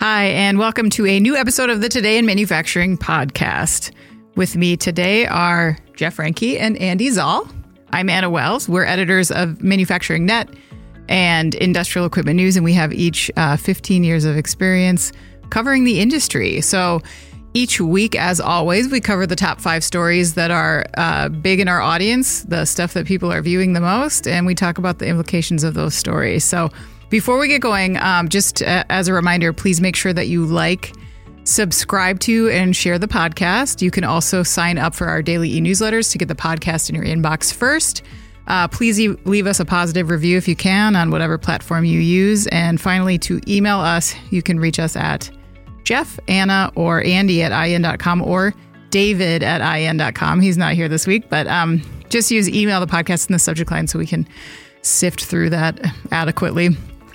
Hi, and welcome to a new episode of the Today in Manufacturing podcast. With me today are Jeff Reinke and Andy Zoll. I'm Anna Wells. We're editors of Manufacturing Net and Industrial Equipment News, and we have each 15 years of experience covering the industry. So each week, as always, we cover the top 5 stories that are big in our audience, the stuff that people are viewing the most, and we talk about the implications of those stories. So before we get going, just as a reminder, please make sure that you like, subscribe to, and share the podcast. You can also sign up for our daily e-newsletters to get the podcast in your inbox first. Please leave us a positive review if you can on whatever platform you use. And finally, to email us, you can reach us at Jeff, Anna, or Andy at in.com or David at in.com. He's not here this week, but just use email the podcast in the subject line so we can sift through that adequately.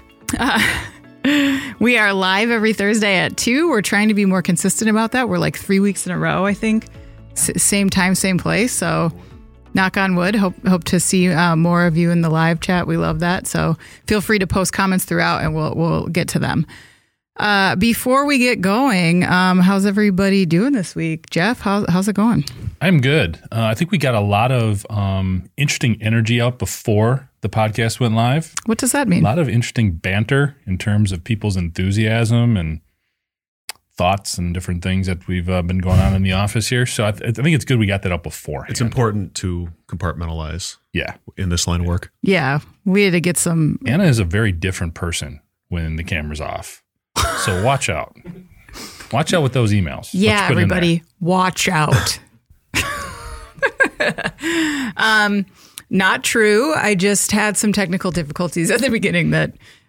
We are live every Thursday at 2. We're trying to be more consistent about that. We're like 3 weeks in a row, I think. Same time, same place. So knock on wood. Hope to see more of you in the live chat. We love that. So feel free to post comments throughout and we'll get to them. Before we get going, how's everybody doing this week? Jeff, how's it going? I'm good. I think we got a lot of interesting energy out before the podcast went live. What does that mean? A lot of interesting banter in terms of people's enthusiasm and thoughts and different things that we've been going on in the office here. So I think it's good we got that up before. It's important to compartmentalize. Yeah. In this line of work. Yeah. We had to get some. Anna is a very different person when the camera's off. So watch out. Watch out with those emails. Yeah, everybody, watch out. Not true. I just had some technical difficulties at the beginning that,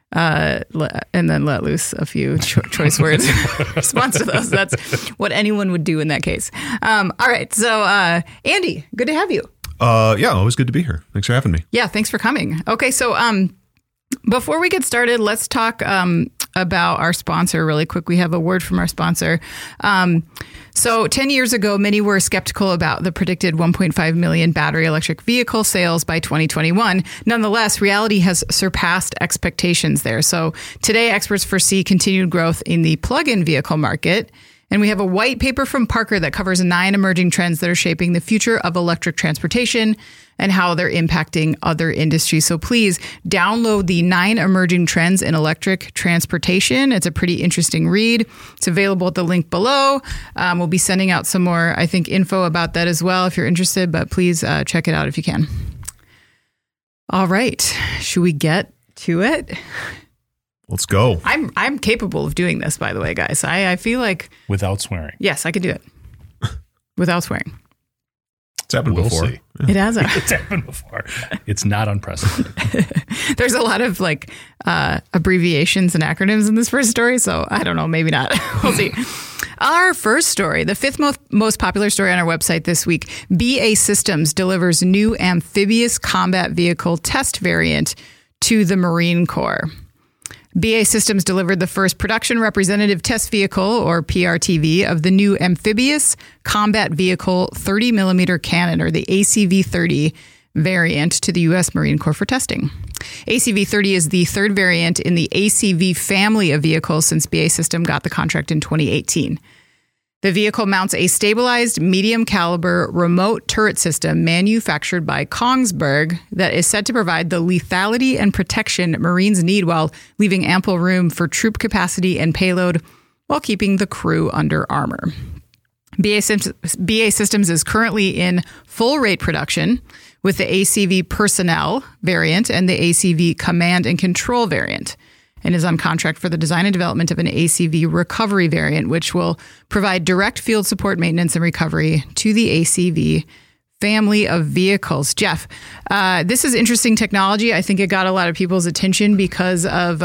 and then let loose a few choice words in response to those. That's what anyone would do in that case. All right. So, Andy, good to have you. Yeah, always good to be here. Thanks for having me. Yeah, thanks for coming. Okay, so before we get started, let's talk about our sponsor really quick. We have a word from our sponsor. So 10 years ago, many were skeptical about the predicted 1.5 million battery electric vehicle sales by 2021. Nonetheless, reality has surpassed expectations there. So today, experts foresee continued growth in the plug-in vehicle market. And we have a white paper from Parker that covers 9 emerging trends that are shaping the future of electric transportation and how they're impacting other industries. So please download the 9 emerging trends in electric transportation. It's a pretty interesting read. It's available at the link below. We'll be sending out some more, I think, info about that as well if you're interested, but please check it out if you can. All right. Should we get to it? Let's go. I'm capable of doing this, by the way, guys. I feel like... Without swearing. Yes, I could do it. Without swearing. It's happened before. See. Yeah. It has. It's happened before. It's not unprecedented. There's a lot of abbreviations and acronyms in this first story, so I don't know, maybe not. We'll see. Our first story, the 5th most popular story on our website this week, BAE Systems delivers new amphibious combat vehicle test variant to the Marine Corps. BAE Systems delivered the first production representative test vehicle, or PRTV, of the new amphibious combat vehicle 30mm cannon, or the ACV-30 variant, to the U.S. Marine Corps for testing. ACV-30 is the 3rd variant in the ACV family of vehicles since BAE Systems got the contract in 2018. The vehicle mounts a stabilized medium-caliber remote turret system manufactured by Kongsberg that is said to provide the lethality and protection Marines need while leaving ample room for troop capacity and payload while keeping the crew under armor. BAE Systems is currently in full-rate production with the ACV Personnel variant and the ACV Command and Control variant, and is on contract for the design and development of an ACV recovery variant, which will provide direct field support, maintenance, and recovery to the ACV family of vehicles. Jeff, this is interesting technology. I think it got a lot of people's attention because of,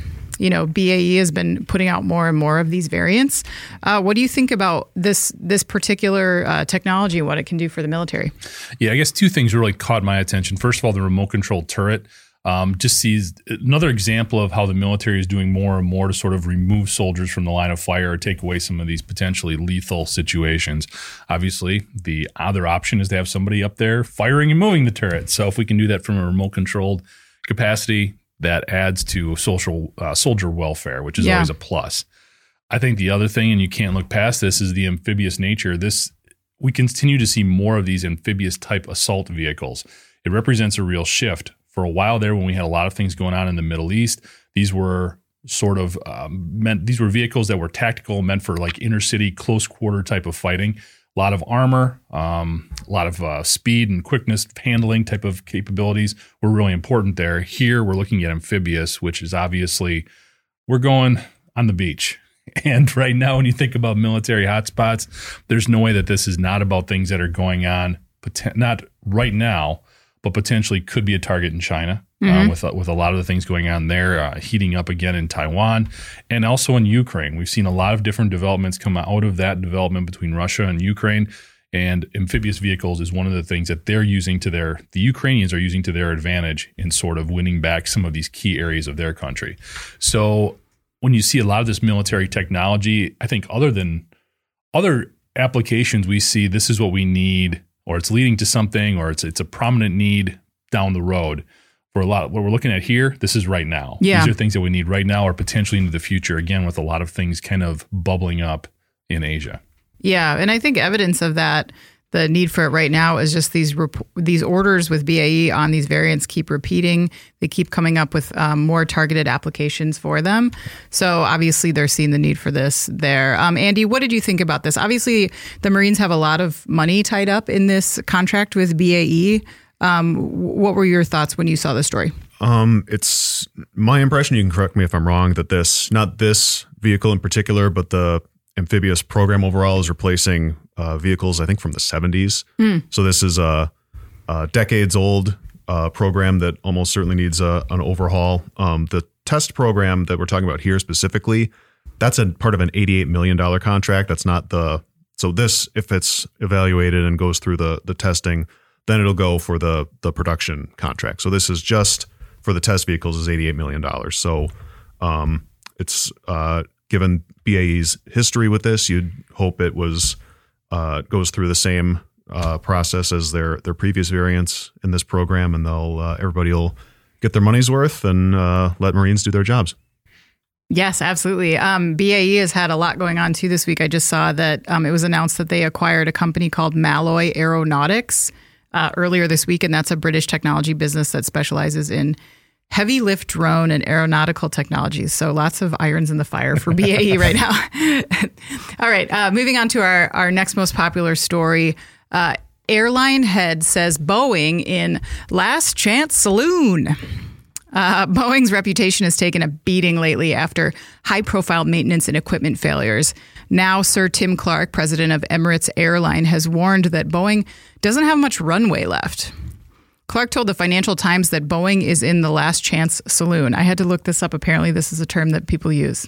BAE has been putting out more and more of these variants. What do you think about this particular technology and what it can do for the military? Yeah, I guess 2 things really caught my attention. First of all, the remote control turret. Just sees another example of how the military is doing more and more to sort of remove soldiers from the line of fire or take away some of these potentially lethal situations. Obviously, the other option is to have somebody up there firing and moving the turret. So if we can do that from a remote controlled capacity, that adds to soldier welfare, which is always a plus. I think the other thing, and you can't look past this, is the amphibious nature. We continue to see more of these amphibious type assault vehicles. It represents a real shift. For a while there, when we had a lot of things going on in the Middle East, these were sort of these were vehicles that were tactical, meant for like inner city, close quarter type of fighting. A lot of armor, a lot of speed and quickness, handling type of capabilities were really important there. Here, we're looking at amphibious, which is obviously we're going on the beach. And right now, when you think about military hotspots, there's no way that this is not about things that are going on, not right now, but potentially could be a target in China with a lot of the things going on there, heating up again in Taiwan, and also in Ukraine. We've seen a lot of different developments come out of that development between Russia and Ukraine, and amphibious vehicles is one of the things that they're using the Ukrainians are using to their advantage in sort of winning back some of these key areas of their country. So when you see a lot of this military technology, I think other applications we see, this is what we need, or it's leading to something, or it's a prominent need down the road. For a lot, what we're looking at here, this is right now. Yeah. These are things that we need right now or potentially into the future, again, with a lot of things kind of bubbling up in Asia. Yeah, and I think evidence of that, the need for it right now, is just these orders with BAE on these variants keep repeating. They keep coming up with more targeted applications for them. So obviously they're seeing the need for this there. Andy, what did you think about this? Obviously, the Marines have a lot of money tied up in this contract with BAE. What were your thoughts when you saw the story? It's my impression, you can correct me if I'm wrong, that not this vehicle in particular, but the amphibious program overall is replacing vehicles, I think, from the 70s. So this is a decades old program that almost certainly needs an overhaul. The test program that we're talking about here specifically, that's a part of an $88 million contract. That's not so this, if it's evaluated and goes through the testing, then it'll go for the production contract. So this is just for the test vehicles is $88 million. So it's given BAE's history with this, you'd hope it goes through the same process as their previous variants in this program, and everybody will get their money's worth and let Marines do their jobs. Yes, absolutely. BAE has had a lot going on too this week. I just saw that it was announced that they acquired a company called Malloy Aeronautics earlier this week, and that's a British technology business that specializes in heavy lift drone and aeronautical technologies. So lots of irons in the fire for BAE right now. All right, moving on to our next most popular story. Airline head says Boeing in last chance saloon. Boeing's reputation has taken a beating lately after high-profile maintenance and equipment failures. Now, Sir Tim Clark, president of Emirates Airline, has warned that Boeing doesn't have much runway left. Clark told the Financial Times that Boeing is in the last chance saloon. I had to look this up. Apparently, this is a term that people use.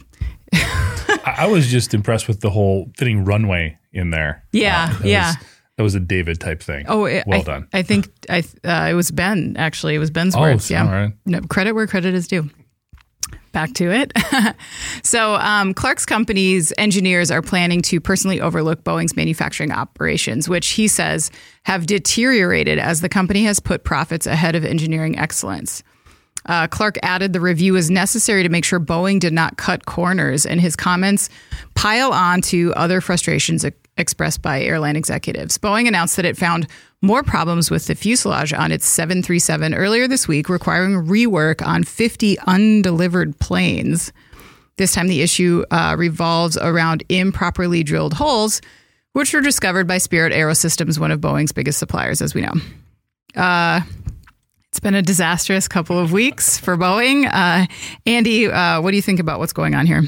I was just impressed with the whole fitting runway in there. Yeah, That was a David type thing. Oh, well done. I think it was Ben, actually. It was Ben's words. Yeah. All right. No, credit where credit is due. Back to it. So Clark's company's engineers are planning to personally overlook Boeing's manufacturing operations, which he says have deteriorated as the company has put profits ahead of engineering excellence. Clark added the review is necessary to make sure Boeing did not cut corners, and his comments pile on to other frustrations expressed by airline executives. Boeing announced that it found more problems with the fuselage on its 737 earlier this week, requiring rework on 50 undelivered planes. This time the issue revolves around improperly drilled holes, which were discovered by Spirit AeroSystems, one of Boeing's biggest suppliers, as we know. It's been a disastrous couple of weeks for Boeing. Andy, what do you think about what's going on here?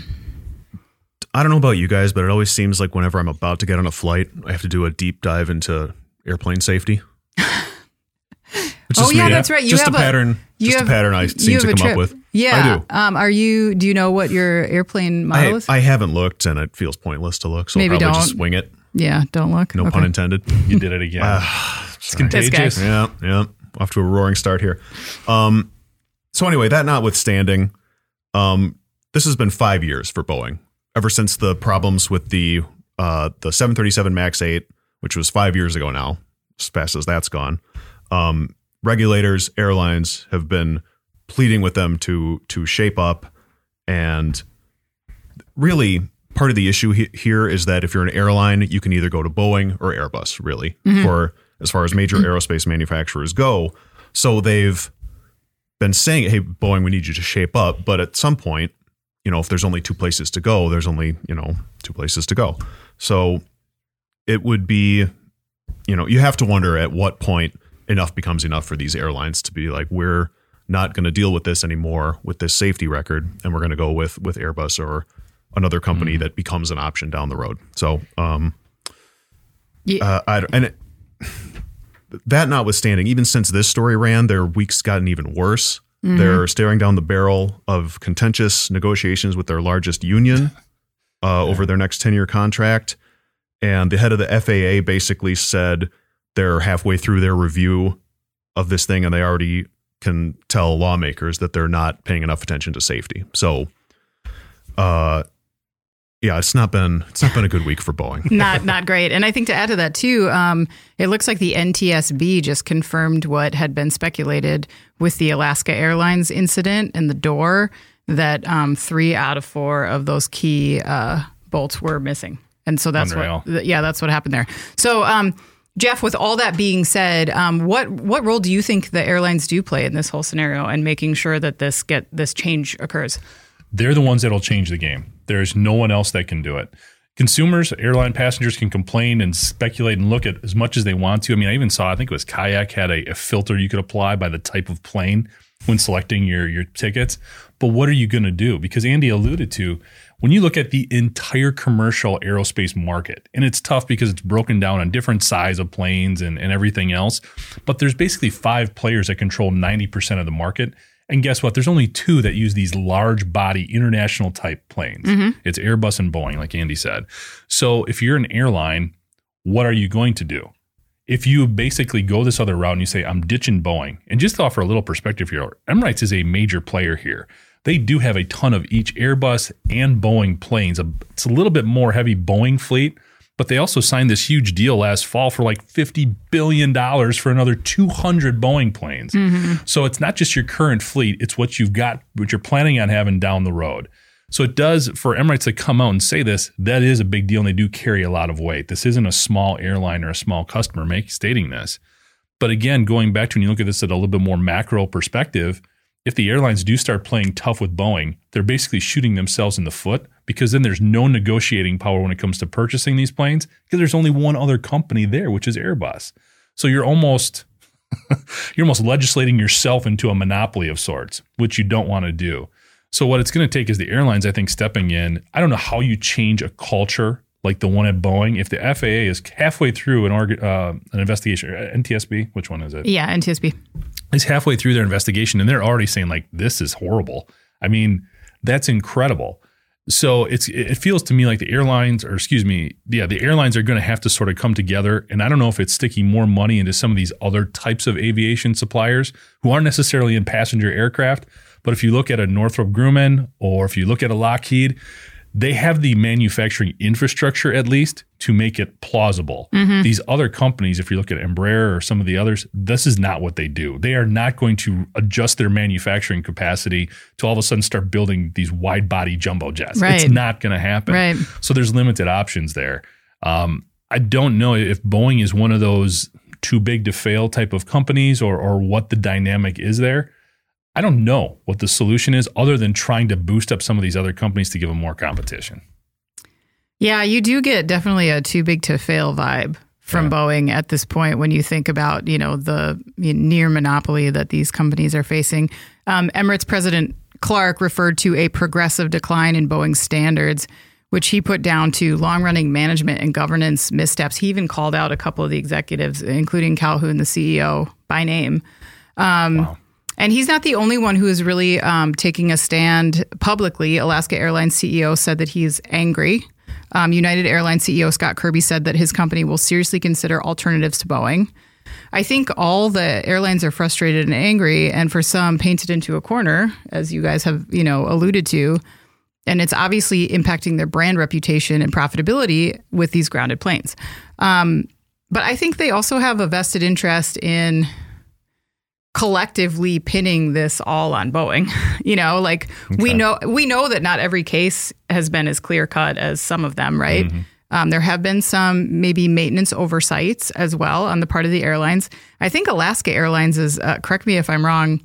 I don't know about you guys, but it always seems like whenever I'm about to get on a flight, I have to do a deep dive into airplane safety. That's right. Just a pattern I seem to come up with. Yeah. I do. Do you know what your airplane model is? I haven't looked, and it feels pointless to look, so I'll probably just wing it. Yeah, don't look. No pun intended. You did it again. It's contagious. Yeah. Off to a roaring start here. So anyway, that notwithstanding, this has been 5 years for Boeing. Ever since the problems with the 737 MAX 8, which was 5 years ago now, as fast as that's gone, regulators, airlines have been pleading with them to shape up and really part of the issue here is that if you're an airline, you can either go to Boeing or Airbus, really, for as far as major aerospace manufacturers go. So they've been saying, hey, Boeing, we need you to shape up. But at some point, if there's only two places to go, there's only, two places to go. So it would be, you have to wonder at what point enough becomes enough for these airlines to be like, we're not going to deal with this anymore with this safety record, and we're going to go with Airbus or another company that becomes an option down the road. So, that notwithstanding, even since this story ran, their week's gotten even worse. They're staring down the barrel of contentious negotiations with their largest union over their next 10-year contract. And the head of the FAA basically said they're halfway through their review of this thing, and they already can tell lawmakers that they're not paying enough attention to safety. So, it's not been a good week for Boeing. Not great. And I think to add to that too, it looks like the NTSB just confirmed what had been speculated with the Alaska Airlines incident and the door, that 3 out of 4 of those key bolts were missing. And so that's that's what happened there. So, Jeff, with all that being said, what role do you think the airlines do play in this whole scenario and making sure that this change occurs? They're the ones that'll change the game. There's no one else that can do it. Consumers, airline passengers can complain and speculate and look at as much as they want to. I mean, I even saw, I think it was Kayak had a filter you could apply by the type of plane when selecting your tickets. But what are you going to do? Because Andy alluded to, when you look at the entire commercial aerospace market, and it's tough because it's broken down on different size of planes and everything else, but there's basically 5 players that control 90% of the market. And guess what? There's only 2 that use these large body international type planes. It's Airbus and Boeing, like Andy said. So if you're an airline, what are you going to do? If you basically go this other route and you say, I'm ditching Boeing, and just to offer a little perspective here, Emirates is a major player here. They do have a ton of each Airbus and Boeing planes. It's a little bit more heavy Boeing fleet, but they also signed this huge deal last fall for like $50 billion for another 200 Boeing planes. So it's not just your current fleet, it's what you've got, what you're planning on having down the road. So it does, for Emirates to come out and say this, that is a big deal, and they do carry a lot of weight. This isn't a small airline or a small customer stating this. But again, going back to when you look at this at a little bit more macro perspective, if the airlines do start playing tough with Boeing, they're basically shooting themselves in the foot, because then there's no negotiating power when it comes to purchasing these planes, because there's only one other company there, which is Airbus. So you're almost legislating yourself into a monopoly of sorts, which you don't want to do. So what it's going to take is the airlines, I think, stepping in. I don't know how you change a culture like the one at Boeing. If the FAA is halfway through an investigation, NTSB, which one is it? Yeah, NTSB. Is halfway through their investigation, and they're already saying like, this is horrible. I mean, that's incredible. So it feels to me like the airlines are going to have to sort of come together. And I don't know if it's sticking more money into some of these other types of aviation suppliers who aren't necessarily in passenger aircraft. But if you look at a Northrop Grumman, or if you look at a Lockheed, they have the manufacturing infrastructure at least to make it plausible. These other companies, if you look at Embraer or some of the others, this is not what they do. They are not going to adjust their manufacturing capacity to all of a sudden start building these wide body jumbo jets. Right. It's not going to happen. Right. So there's limited options there. I don't know if Boeing is one of those too big to fail type of companies, or what the dynamic is there. I don't know what the solution is, other than trying to boost up some of these other companies to give them more competition. Yeah, you do get definitely a too big to fail vibe from Boeing at this point when you think about, the near monopoly that these companies are facing. Emirates President Clark referred to a progressive decline in Boeing's standards, which he put down to long-running management and governance missteps. He even called out a couple of the executives, including Calhoun, the CEO, by name. Wow. And he's not the only one who is really taking a stand publicly. Alaska Airlines CEO said that he's angry. United Airlines CEO Scott Kirby said that his company will seriously consider alternatives to Boeing. I think all the airlines are frustrated and angry, and for some painted into a corner, as you guys have alluded to. And it's obviously impacting their brand reputation and profitability with these grounded planes. But I think they also have a vested interest in collectively pinning this all on Boeing. You know, like we know that not every case has been as clear cut as some of them, right? There have been some maybe maintenance oversights as well on the part of the airlines. I think Alaska Airlines is, correct me if I'm wrong,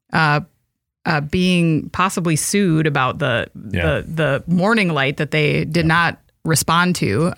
being possibly sued about the warning light that they did not respond to.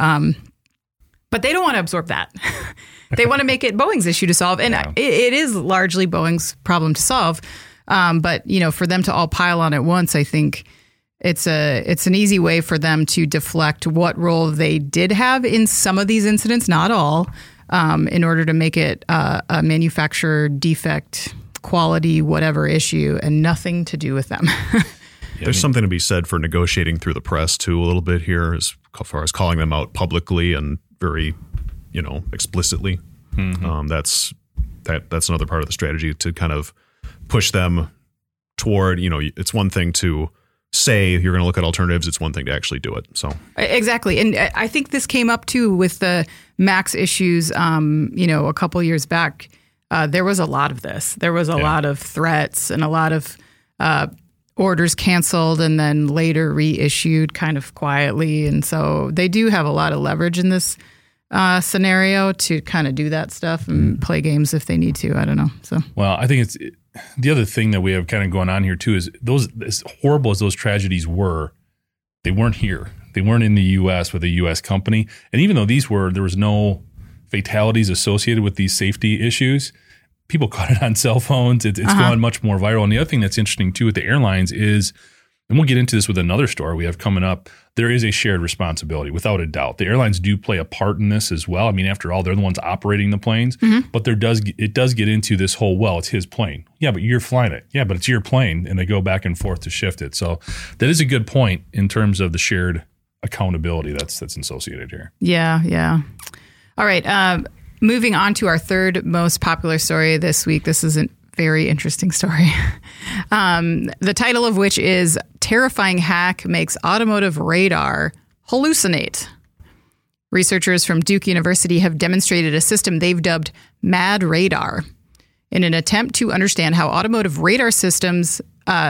But they don't want to absorb that. They want to make it Boeing's issue to solve. And it is largely Boeing's problem to solve. But, you know, for them to all pile on at once, I think it's an easy way for them to deflect what role they did have in some of these incidents, not all, in order to make it a manufacturer defect, quality, whatever issue, and nothing to do with them. There's something to be said for negotiating through the press, too, a little bit here, as far as calling them out publicly and very, you know, explicitly. That's another part of the strategy to kind of push them toward, you know, it's one thing to say you're going to look at alternatives. It's one thing to actually do it. So exactly. And I think this came up too with the MAX issues, you know, a couple years back. There was a lot of this. There was a lot of threats and a lot of orders canceled and then later reissued kind of quietly. And so they do have a lot of leverage in this scenario to kind of do that stuff and play games if they need to. I don't know. So, well, I think it's the other thing that we have kind of going on here too is as horrible as those tragedies were, they weren't here. They weren't in the U.S. with a U.S. company. And even though there was no fatalities associated with these safety issues, people caught it on cell phones. It's gone much more viral. And the other thing that's interesting too with the airlines is, and we'll get into this with another story we have coming up, there is a shared responsibility without a doubt. The airlines do play a part in this as well. I mean, after all, they're the ones operating the planes, but it does get into this whole, well, it's his plane. Yeah, but you're flying it. Yeah, but it's your plane. And they go back and forth to shift it. So that is a good point in terms of the shared accountability that's associated here. Yeah. All right. Moving on to our third most popular story this week. This is a very interesting story. The title of which is Terrifying Hack Makes Automotive Radar Hallucinate. Researchers from Duke University have demonstrated a system they've dubbed Mad Radar in an attempt to understand how automotive radar sensors,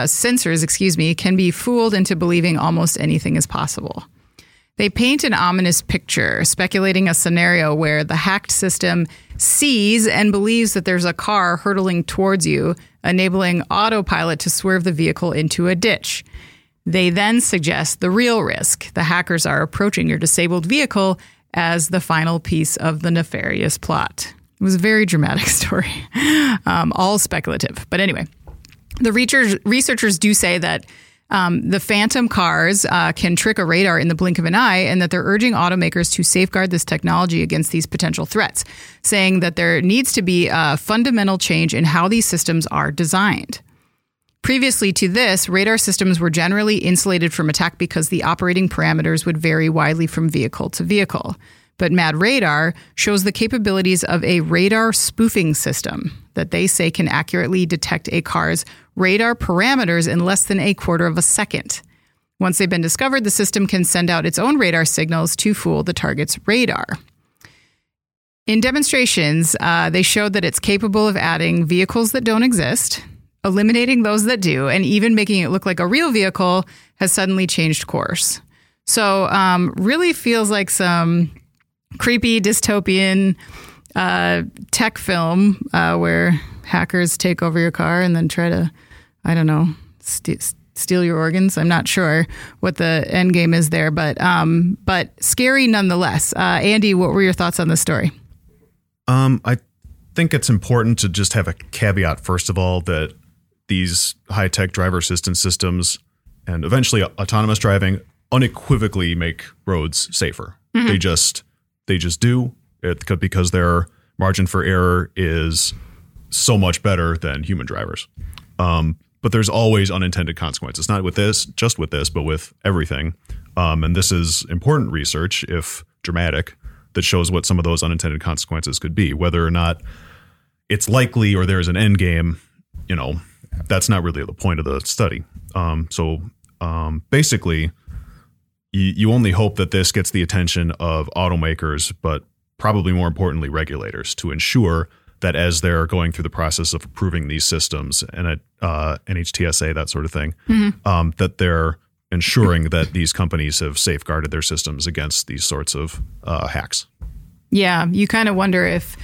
can be fooled into believing almost anything is possible. They paint an ominous picture, speculating a scenario where the hacked system sees and believes that there's a car hurtling towards you, enabling autopilot to swerve the vehicle into a ditch. They then suggest the real risk. The hackers are approaching your disabled vehicle as the final piece of the nefarious plot. It was a very dramatic story, all speculative. But anyway, the researchers do say that the phantom cars can trick a radar in the blink of an eye, and that they're urging automakers to safeguard this technology against these potential threats, saying that there needs to be a fundamental change in how these systems are designed. Previously to this, radar systems were generally insulated from attack because the operating parameters would vary widely from vehicle to vehicle. But Mad Radar shows the capabilities of a radar spoofing system that they say can accurately detect a car's radar parameters in less than a quarter of a second. Once they've been discovered, the system can send out its own radar signals to fool the target's radar. In demonstrations, they showed that it's capable of adding vehicles that don't exist, eliminating those that do, and even making it look like a real vehicle has suddenly changed course. So really feels like some creepy dystopian tech film where hackers take over your car and then try to, I don't know, steal your organs. I'm not sure what the end game is there, but scary nonetheless. Andy, what were your thoughts on this story? I think it's important to just have a caveat, first of all, that these high-tech driver assistance systems and eventually autonomous driving unequivocally make roads safer. They just do it because their margin for error is so much better than human drivers. But there's always unintended consequences, not with this, just with this, but with everything. And this is important research, if dramatic, that shows what some of those unintended consequences could be. Whether or not it's likely or there's an end game, you know, that's not really the point of the study. So basically, you only hope that this gets the attention of automakers, but probably more importantly, regulators, to ensure that as they're going through the process of approving these systems and at NHTSA, that sort of thing, that they're ensuring that these companies have safeguarded their systems against these sorts of hacks. Yeah, you kind of wonder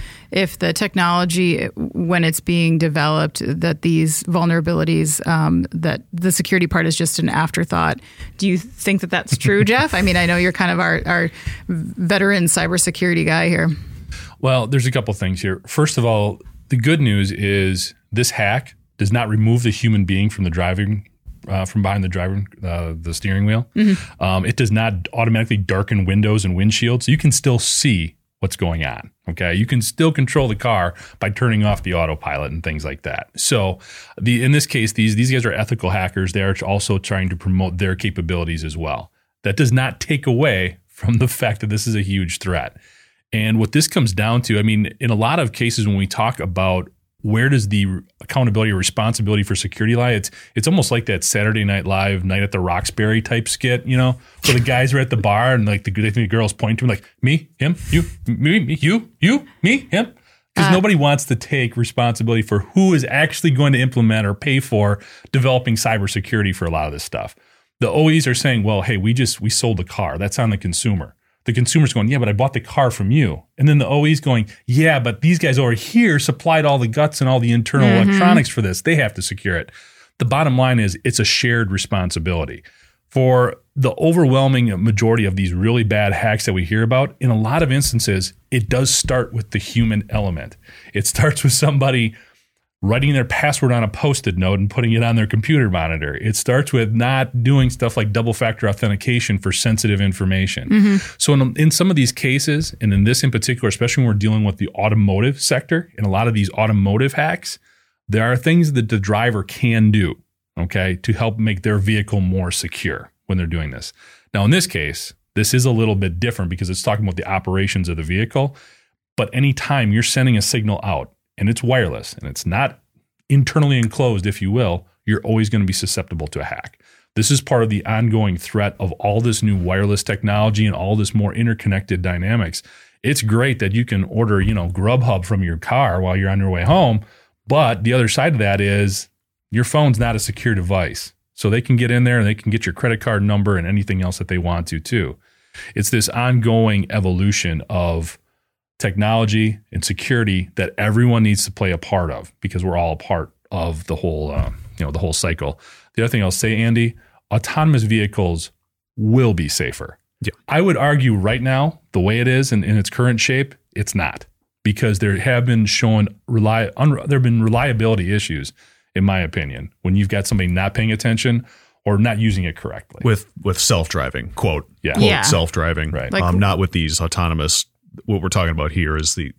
if the technology, when it's being developed, that these vulnerabilities, that the security part is just an afterthought. Do you think that that's true, Jeff? I mean, I know you're kind of our veteran cybersecurity guy here. Well, there's a couple things here. First of all, the good news is this hack does not remove the human being from the driving, from behind the driver, the steering wheel. It does not automatically darken windows and windshields. So you can still see what's going on. Okay. You can still control the car by turning off the autopilot and things like that. So in this case, these guys are ethical hackers. They are also trying to promote their capabilities as well. That does not take away from the fact that this is a huge threat. And what this comes down to, I mean, in a lot of cases when we talk about where does the accountability or responsibility for security lie, it's almost like that Saturday Night Live Night at the Roxbury type skit, where the guys are at the bar and like they think the girls point to him like, me, him, you, me, you, me, him. Because nobody wants to take responsibility for who is actually going to implement or pay for developing cybersecurity for a lot of this stuff. The OEs are saying, well, hey, we sold the car. That's on the consumer. The consumer's going, yeah, but I bought the car from you. And then the OE's going, yeah, but these guys over here supplied all the guts and all the internal electronics for this. They have to secure it. The bottom line is it's a shared responsibility. For the overwhelming majority of these really bad hacks that we hear about, in a lot of instances, it does start with the human element. It starts with somebody writing their password on a Post-it note and putting it on their computer monitor. It starts with not doing stuff like double-factor authentication for sensitive information. So in some of these cases, and in this in particular, especially when we're dealing with the automotive sector, in a lot of these automotive hacks, there are things that the driver can do, okay, to help make their vehicle more secure when they're doing this. Now, in this case, this is a little bit different because it's talking about the operations of the vehicle. But anytime you're sending a signal out, and it's wireless, and it's not internally enclosed, if you will, you're always going to be susceptible to a hack. This is part of the ongoing threat of all this new wireless technology and all this more interconnected dynamics. It's great that you can order, Grubhub from your car while you're on your way home, but the other side of that is your phone's not a secure device. So they can get in there and they can get your credit card number and anything else that they want to too. It's this ongoing evolution of technology and security that everyone needs to play a part of because we're all a part of the whole, the whole cycle. The other thing I'll say, Andy, autonomous vehicles will be safer. Yeah. I would argue right now, the way it is in its current shape, it's not, because there have been there have been reliability issues, in my opinion, when you've got somebody not paying attention or not using it correctly. With self-driving, quote self-driving, right? Not with these autonomous. What we're talking about here is the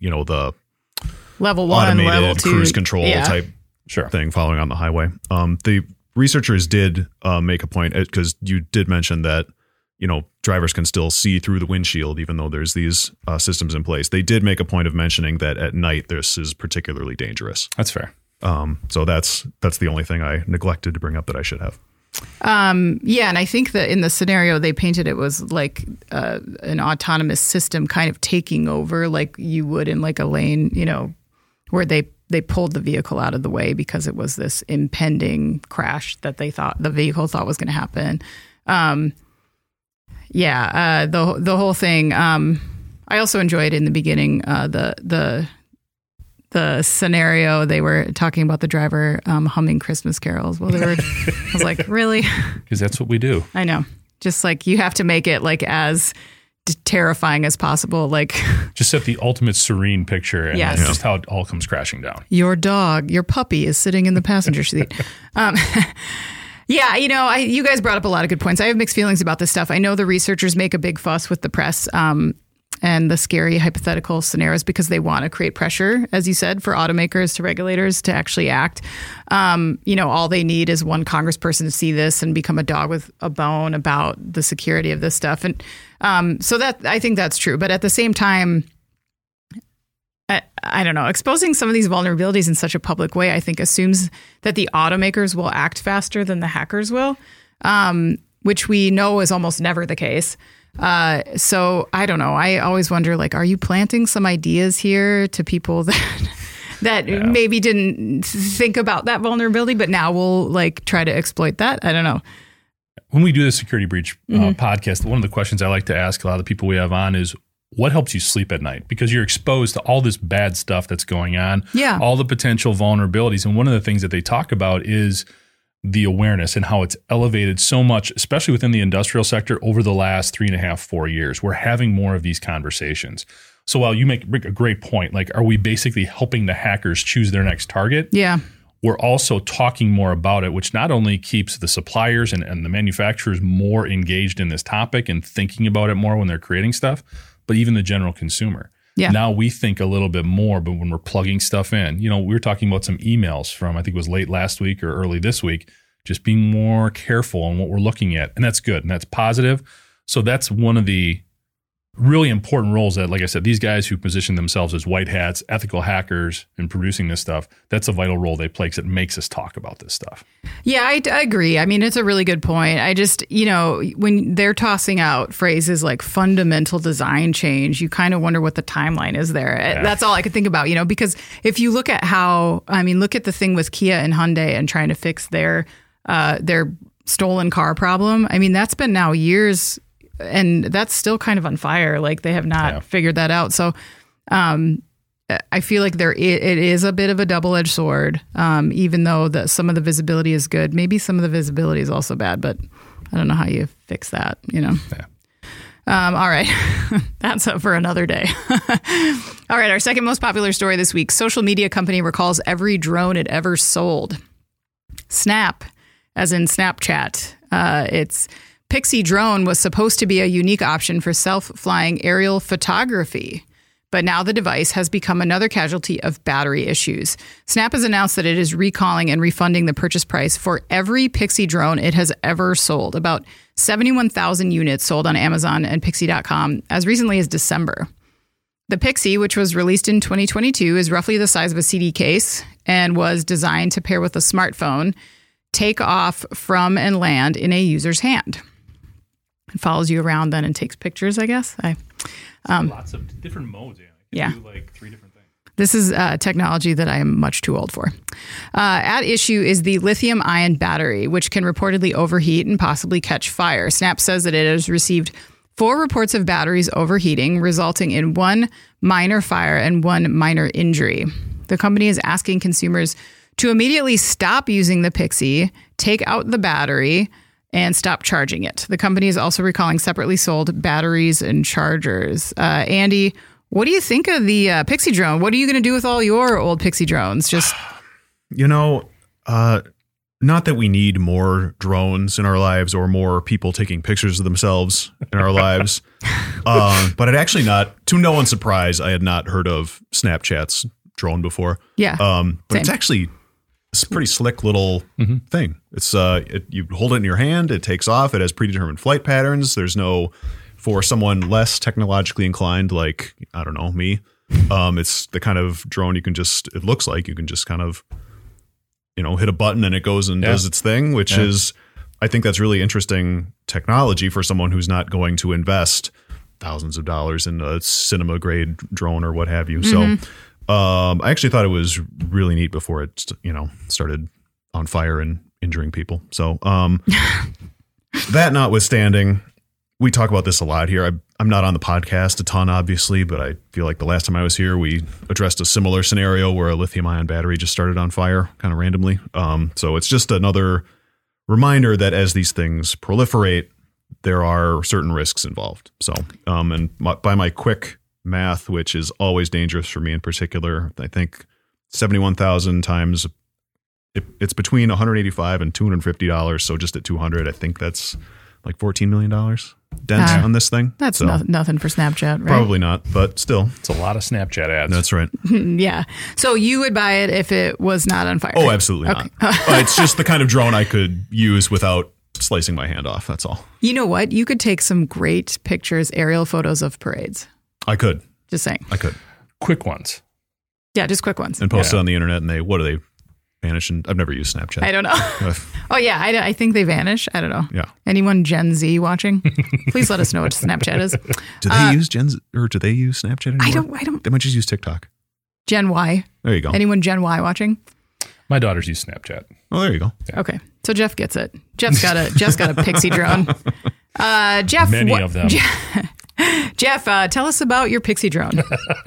level 1, automated level 2 cruise control type thing following on the highway. The researchers did make a point, because you did mention that drivers can still see through the windshield even though there's these systems in place. They did make a point of mentioning that at night this is particularly dangerous. That's fair. So that's the only thing I neglected to bring up that I should have. And I think that in the scenario they painted, it was like an autonomous system kind of taking over like you would in like a lane, where they pulled the vehicle out of the way because it was this impending crash that the vehicle thought was going to happen. The whole thing. I also enjoyed in the beginning the scenario. They were talking about the driver humming Christmas carols. Well, I was like, really? Because that's what we do. I know. Just like you have to make it like as terrifying as possible. Like just set the ultimate serene picture and then just how it all comes crashing down. Your puppy is sitting in the passenger seat. You guys brought up a lot of good points. I have mixed feelings about this stuff. I know the researchers make a big fuss with the press and the scary hypothetical scenarios because they want to create pressure, as you said, for automakers to regulators to actually act. All they need is one congressperson to see this and become a dog with a bone about the security of this stuff. And so that I think that's true. But at the same time, I don't know, exposing some of these vulnerabilities in such a public way, I think assumes that the automakers will act faster than the hackers will, which we know is almost never the case. So I don't know. I always wonder, like, are you planting some ideas here to people that maybe didn't think about that vulnerability, but now will like try to exploit that. I don't know. When we do the security breach podcast, one of the questions I like to ask a lot of the people we have on is, what helps you sleep at night? Because you're exposed to all this bad stuff that's going on, all the potential vulnerabilities. And one of the things that they talk about is the awareness and how it's elevated so much, especially within the industrial sector over the last 3.5, 4 years. We're having more of these conversations. So while you make a great point, like, are we basically helping the hackers choose their next target? Yeah. We're also talking more about it, which not only keeps the suppliers and the manufacturers more engaged in this topic and thinking about it more when they're creating stuff, but even the general consumer. Yeah. Now we think a little bit more, but when we're plugging stuff in, we were talking about some emails from, I think it was late last week or early this week, just being more careful on what we're looking at. And that's good. And that's positive. So that's one of the really important roles that, like I said, these guys who position themselves as white hats, ethical hackers in producing this stuff, that's a vital role they play because it makes us talk about this stuff. Yeah, I agree. I mean, it's a really good point. I just, when they're tossing out phrases like fundamental design change, you kind of wonder what the timeline is there. Yeah. That's all I could think about, because if you look at look at the thing with Kia and Hyundai and trying to fix their stolen car problem. I mean, that's been now years, and that's still kind of on fire. Like, they have not figured that out. So I feel like it is a bit of a double-edged sword, even though some of the visibility is good. Maybe some of the visibility is also bad, but I don't know how you fix that, Yeah. All right. That's up for another day. All right. Our second most popular story this week. Social media company recalls every drone it ever sold. Snap, as in Snapchat. Its Pixie drone was supposed to be a unique option for self-flying aerial photography, but now the device has become another casualty of battery issues. Snap has announced that it is recalling and refunding the purchase price for every Pixie drone it has ever sold. About 71,000 units sold on Amazon and Pixie.com as recently as December. The Pixie, which was released in 2022, is roughly the size of a CD case and was designed to pair with a smartphone, take off from and land in a user's hand. It follows you around then and takes pictures, I guess. Lots of different modes. Yeah. Do like 3 different things. This is technology that I am much too old for. At issue is the lithium-ion battery, which can reportedly overheat and possibly catch fire. Snap says that it has received 4 reports of batteries overheating, resulting in 1 minor fire and 1 minor injury. The company is asking consumers to immediately stop using the Pixie, take out the battery, and stop charging it. The company is also recalling separately sold batteries and chargers. Andy, what do you think of the Pixie drone? What are you going to do with all your old Pixie drones? Just not that we need more drones in our lives or more people taking pictures of themselves in our lives, but I'd actually not, to no one's surprise, I had not heard of Snapchat's drone before. Yeah, but same. It's a pretty slick little thing. It's you hold it in your hand, it takes off, it has predetermined flight patterns. There's no, for someone less technologically inclined, like, I don't know, me, it's the kind of drone it looks like you can just kind of, hit a button and it goes and does its thing, which is, I think that's really interesting technology for someone who's not going to invest thousands of dollars in a cinema grade drone or what have you. So I actually thought it was really neat before it, started on fire and injuring people. So that notwithstanding, we talk about this a lot here. I'm not on the podcast a ton, obviously, but I feel like the last time I was here, we addressed a similar scenario where a lithium-ion battery just started on fire kind of randomly. So it's just another reminder that as these things proliferate, there are certain risks involved. So, by my quick math, which is always dangerous for me in particular, I think 71,000 times it's between $185 and $250. So just at 200, I think that's like $14 million dent on this thing. That's nothing for Snapchat, right? Probably not, but still. It's a lot of Snapchat ads. That's right. Yeah. So you would buy it if it was not on fire? Oh, absolutely not. It's just the kind of drone I could use without slicing my hand off. That's all. You know what? You could take some great pictures, aerial photos of parades. I could. Just saying. I could. Quick ones. Yeah, just quick ones. And post it on the internet and they vanish? And I've never used Snapchat. I don't know. Oh, yeah. I think they vanish. I don't know. Yeah. Anyone Gen Z watching? Please let us know what Snapchat is. Do they use Gen Z or do they use Snapchat anymore? I don't. They might just use TikTok. Gen Y. There you go. Anyone Gen Y watching? My daughters use Snapchat. Oh, there you go. Okay. So Jeff gets it. Jeff's got a Pixie drone. Jeff. Many of them. Jeff, tell us about your Pixie drone.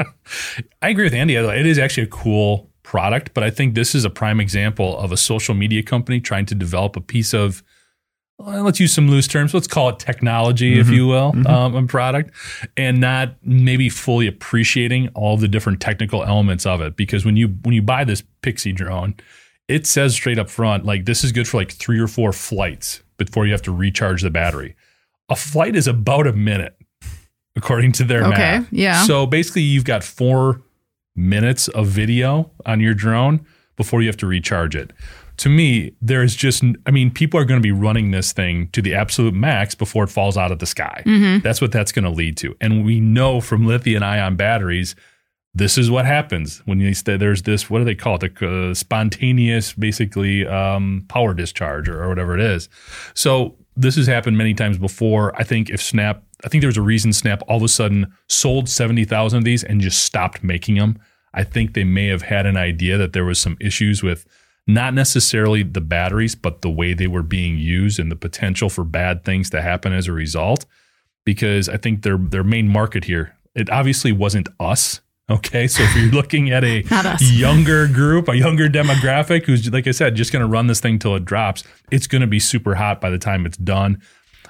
I agree with Andy. It is actually a cool product, but I think this is a prime example of a social media company trying to develop a piece of, let's use some loose terms, let's call it technology, if you will, a product, and not maybe fully appreciating all the different technical elements of it. Because when you buy this Pixie drone, it says straight up front, like, this is good for like 3 or 4 flights before you have to recharge the battery. A flight is about a minute, according to their math. Yeah. So basically, you've got 4 minutes of video on your drone before you have to recharge it. To me, there's just, people are going to be running this thing to the absolute max before it falls out of the sky. That's what that's going to lead to. And we know from lithium-ion batteries, this is what happens when there's this, what do they call it? The spontaneous, basically, power discharge or whatever it is. So this has happened many times before. I think there's a reason Snap all of a sudden sold 70,000 of these and just stopped making them. I think they may have had an idea that there was some issues with not necessarily the batteries, but the way they were being used and the potential for bad things to happen as a result. Because I think their main market here, it obviously wasn't us. Okay, so if you're looking at a younger group, a younger demographic who's, like I said, just going to run this thing till it drops, it's going to be super hot by the time it's done.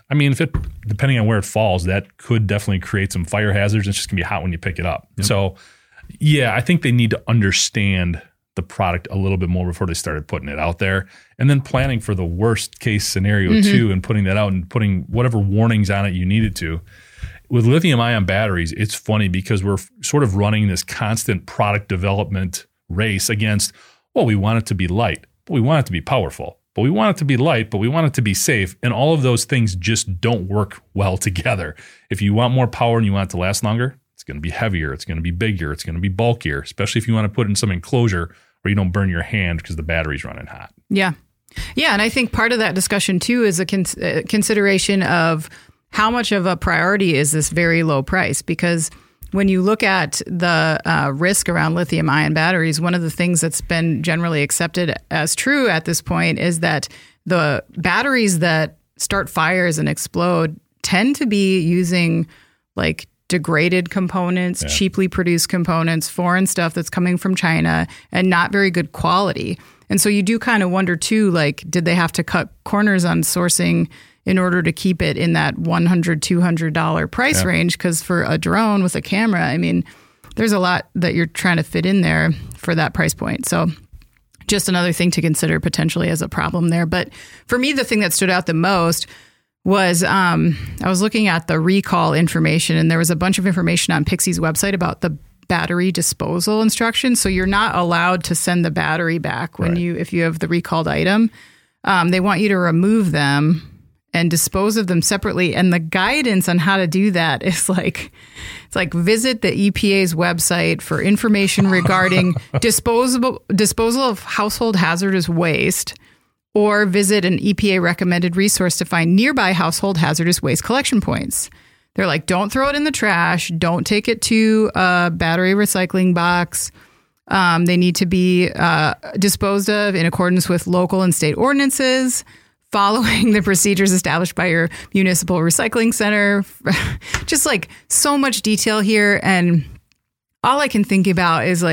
Depending on where it falls, that could definitely create some fire hazards. It's just going to be hot when you pick it up. Yep. So, yeah, I think they need to understand the product a little bit more before they started putting it out there, and then planning for the worst case scenario too, and putting that out and putting whatever warnings on it you needed to. With lithium-ion batteries, it's funny because we're sort of running this constant product development race against, well, we want it to be light, but we want it to be powerful, but we want it to be light, but we want it to be safe. And all of those things just don't work well together. If you want more power and you want it to last longer, it's going to be heavier, it's going to be bigger, it's going to be bulkier, especially if you want to put it in some enclosure where you don't burn your hand because the battery's running hot. Yeah. Yeah, and I think part of that discussion, too, is a consideration of how much of a priority is this very low price? Because when you look at the risk around lithium-ion batteries, one of the things that's been generally accepted as true at this point is that the batteries that start fires and explode tend to be using like degraded components, cheaply produced components, foreign stuff that's coming from China, and not very good quality. And so you do kind of wonder, too, like, did they have to cut corners on sourcing in order to keep it in that $100, $200 price range? Because for a drone with a camera, there's a lot that you're trying to fit in there for that price point. So just another thing to consider potentially as a problem there. But for me, the thing that stood out the most was I was looking at the recall information, and there was a bunch of information on Pixie's website about the battery disposal instructions. So you're not allowed to send the battery back if you have the recalled item. They want you to remove them and dispose of them separately. And the guidance on how to do that is it's like visit the EPA's website for information regarding disposal of household hazardous waste, or visit an EPA recommended resource to find nearby household hazardous waste collection points. They're like, don't throw it in the trash. Don't take it to a battery recycling box. They need to be disposed of in accordance with local and state ordinances, following the procedures established by your municipal recycling center. Just like so much detail here. And all I can think about is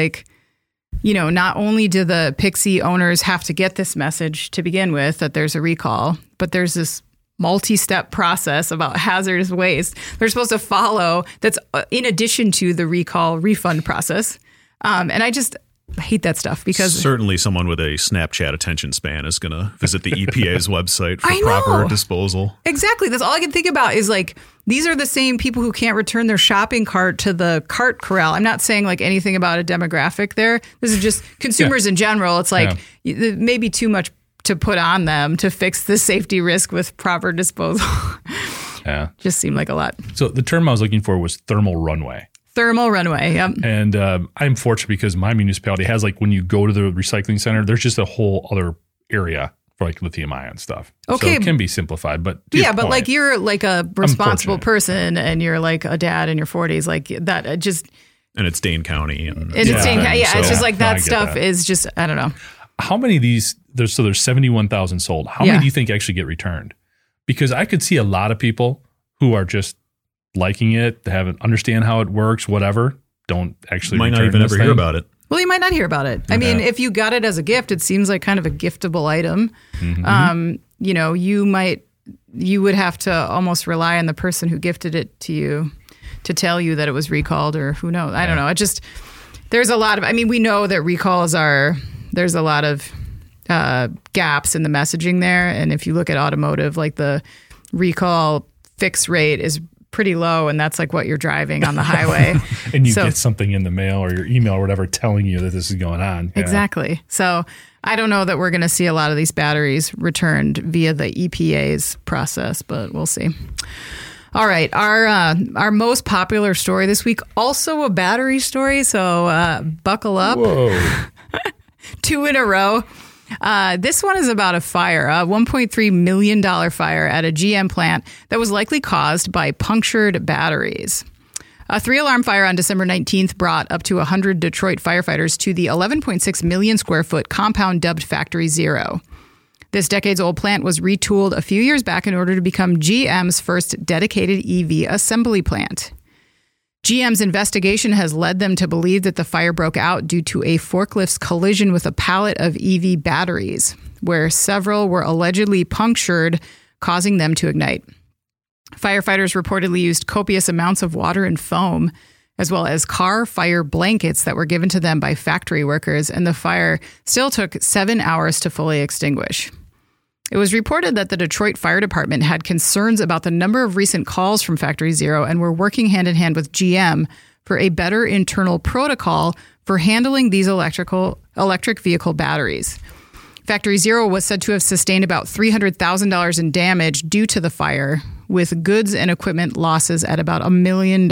not only do the Pixie owners have to get this message to begin with that there's a recall, but there's this multi-step process about hazardous waste they're supposed to follow that's in addition to the recall refund process. And I just hate that stuff because certainly someone with a Snapchat attention span is going to visit the EPA's website for proper disposal. Exactly. That's all I can think about is these are the same people who can't return their shopping cart to the cart corral. I'm not saying anything about a demographic there. This is just consumers in general. It's maybe too much to put on them to fix the safety risk with proper disposal. Yeah. Just seemed like a lot. So the term I was looking for was thermal runway. Thermal runway, yep. And I'm fortunate because my municipality has when you go to the recycling center, there's just a whole other area for lithium ion stuff. Okay. So it can be simplified, but but you're a responsible person and you're a dad in your 40s, that just And it's Dane County. And it's Dane County. Yeah, so- it's just like No, I that get stuff that. is just, I don't know. How many of these, there's 71,000 sold. How Yeah. many do you think actually get returned? Because I could see a lot of people who are just liking it, they haven't understand how it works, whatever, don't actually might not return even this ever hear thing. about it. Well, you might not hear about it. I mean, if you got it as a gift, it seems like kind of a giftable item. You know, you would have to almost rely on the person who gifted it to you to tell you that it was recalled, or who knows. I don't know. It just, there's a lot of, I mean, we know that recalls there's a lot of gaps in the messaging there. And if you look at automotive, like the recall fix rate is pretty low, and that's like what you're driving on the highway. And you So- get something in the mail or your email or whatever telling you that this is going on. Yeah. Exactly. So I don't know that we're going to see a lot of these batteries returned via the EPA's process, but we'll see. All right, our most popular story this week, also a battery story, so buckle up. Whoa. 2 in a row. This one is about a fire, a $1.3 million fire at a GM plant that was likely caused by punctured batteries. A 3-alarm fire on December 19th brought up to 100 Detroit firefighters to the 11.6 million square foot compound dubbed Factory Zero. This decades-old plant was retooled a few years back in order to become GM's first dedicated EV assembly plant. GM's investigation has led them to believe that the fire broke out due to a forklift's collision with a pallet of EV batteries, where several were allegedly punctured, causing them to ignite. Firefighters reportedly used copious amounts of water and foam, as well as car fire blankets that were given to them by factory workers, and the fire still took 7 hours to fully extinguish. It was reported that the Detroit Fire Department had concerns about the number of recent calls from Factory Zero and were working hand in hand with GM for a better internal protocol for handling these electric vehicle batteries. Factory Zero was said to have sustained about $300,000 in damage due to the fire, with goods and equipment losses at about $1 million.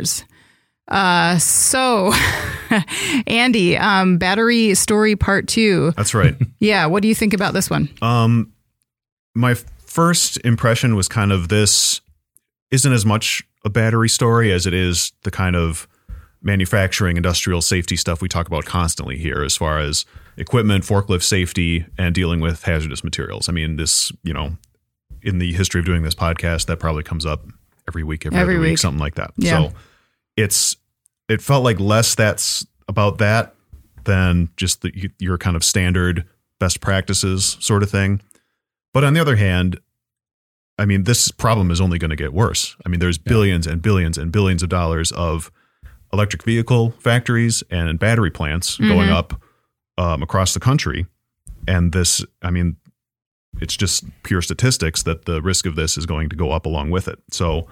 So, Andy, battery story part 2. That's right. Yeah, what do you think about this one? My first impression was kind of this isn't as much a battery story as it is the kind of manufacturing, industrial safety stuff we talk about constantly here as far as equipment, forklift safety, and dealing with hazardous materials. I mean, this, you know, in the history of doing this podcast, that probably comes up every week, every other week, something like that. Yeah. So it felt like less that's about that than just your kind of standard best practices sort of thing. But on the other hand, I mean, this problem is only going to get worse. I mean, there's billions and billions and billions of dollars of electric vehicle factories and battery plants going up across the country. And this, I mean, it's just pure statistics that the risk of this is going to go up along with it. So,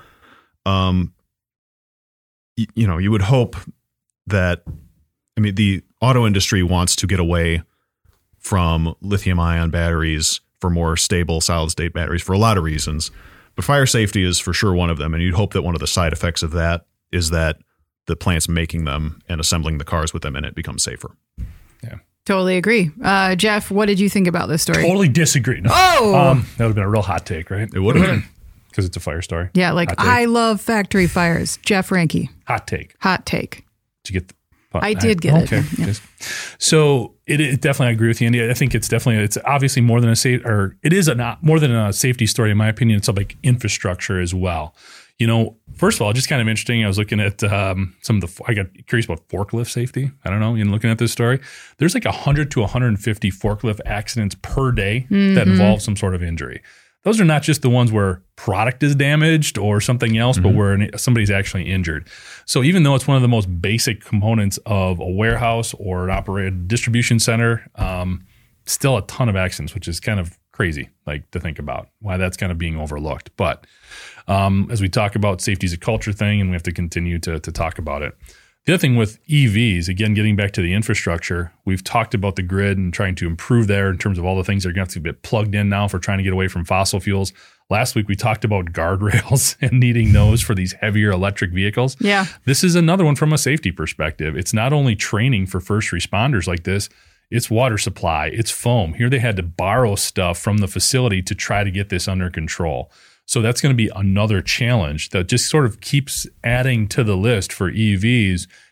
you know, you would hope that, I mean, the auto industry wants to get away from lithium ion batteries for more stable solid state batteries for a lot of reasons, but fire safety is for sure one of them. And you'd hope that one of the side effects of that is that the plants making them and assembling the cars with them in it becomes safer. Yeah. Totally agree. Jeff, what did you think about this story? Totally disagree. No. Oh! That would have been a real hot take, right? It would have been. Because it's a fire story. Yeah, like, Hot take. I love factory fires. Jeff Ranke. Hot take. Hot take. Did you get the I did get it. Okay. Yeah. So it definitely, I agree with you, Andy. I think it's obviously more than more than a safety story, in my opinion. It's like infrastructure as well. You know, first of all, just kind of interesting. I was looking at I got curious about forklift safety. I don't know, looking at this story, there's like 100 to 150 forklift accidents per day that involve some sort of injury. Those are not just the ones where product is damaged or something else, but where somebody's actually injured. So even though it's one of the most basic components of a warehouse or an operated distribution center, still a ton of accidents, which is kind of crazy, like to think about why that's kind of being overlooked. But as we talk about, safety is a culture thing, and we have to continue to talk about it. The other thing with EVs, again, getting back to the infrastructure, we've talked about the grid and trying to improve there in terms of all the things that are going to have to get plugged in now for trying to get away from fossil fuels. Last week, we talked about guardrails and needing those for these heavier electric vehicles. Yeah. This is another one from a safety perspective. It's not only training for first responders like this, it's water supply, it's foam. Here they had to borrow stuff from the facility to try to get this under control. So that's going to be another challenge that just sort of keeps adding to the list for EVs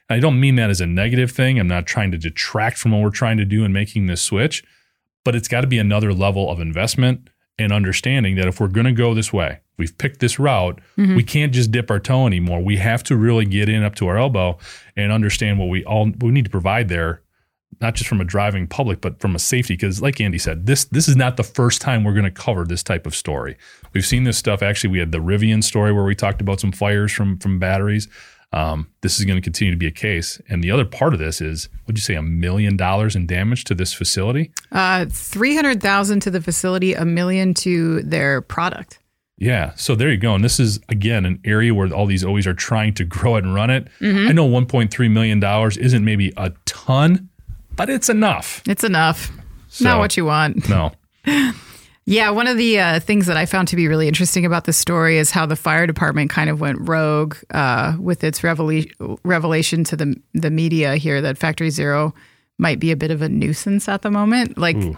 I don't mean that as a negative thing. I'm not trying to detract from what we're trying to do in making this switch, but it's got to be another level of investment and understanding that if we're going to go this way, we've picked this route, we can't just dip our toe anymore. We have to really get in up to our elbow and understand what we need to provide there, not just from a driving public, but from a safety. Because like Andy said, this is not the first time we're going to cover this type of story. We've seen this stuff. Actually, we had the Rivian story where we talked about some fires from batteries. This is going to continue to be a case. And the other part of this is, what'd you say, $1 million in damage to this facility? $300,000 to the facility, $1 million to their product. Yeah. So there you go. And this is, again, an area where all these OEs are trying to grow it and run it. I know $1.3 million isn't maybe a ton, but it's enough. It's enough. So, not what you want. No. Yeah, one of the things that I found to be really interesting about this story is how the fire department kind of went rogue with its revelation to the media here that Factory Zero might be a bit of a nuisance at the moment.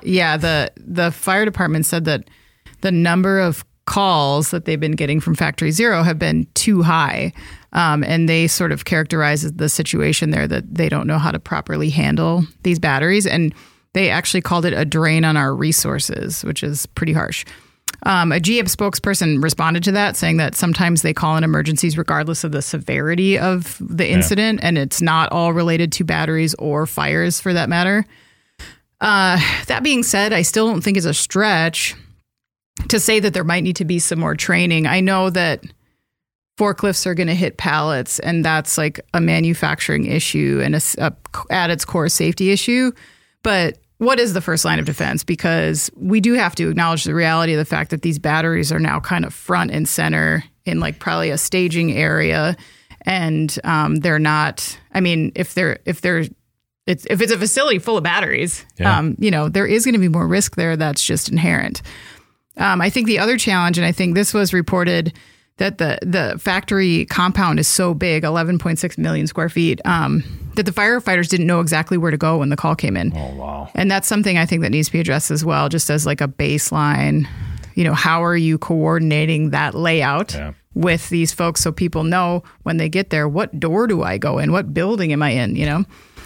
The fire department said that the number of calls that they've been getting from Factory Zero have been too high. And they sort of characterized the situation there that they don't know how to properly handle these batteries. And they actually called it a drain on our resources, which is pretty harsh. A GM spokesperson responded to that, saying that sometimes they call in emergencies regardless of the severity of the incident, and it's not all related to batteries or fires for that matter. That being said, I still don't think it's a stretch to say that there might need to be some more training. I know that forklifts are going to hit pallets, and that's like a manufacturing issue and at its core safety issue. But what is the first line of defense? Because we do have to acknowledge the reality of the fact that these batteries are now kind of front and center in like probably a staging area. And they're not, I mean, if it's a facility full of batteries, there is going to be more risk there. That's just inherent. I think the other challenge, and I think this was reported, that the factory compound is so big, 11.6 million square feet, that the firefighters didn't know exactly where to go when the call came in. Oh, wow. And that's something I think that needs to be addressed as well, just as like a baseline. How are you coordinating that layout with these folks so people know when they get there, what door do I go in? What building am I in,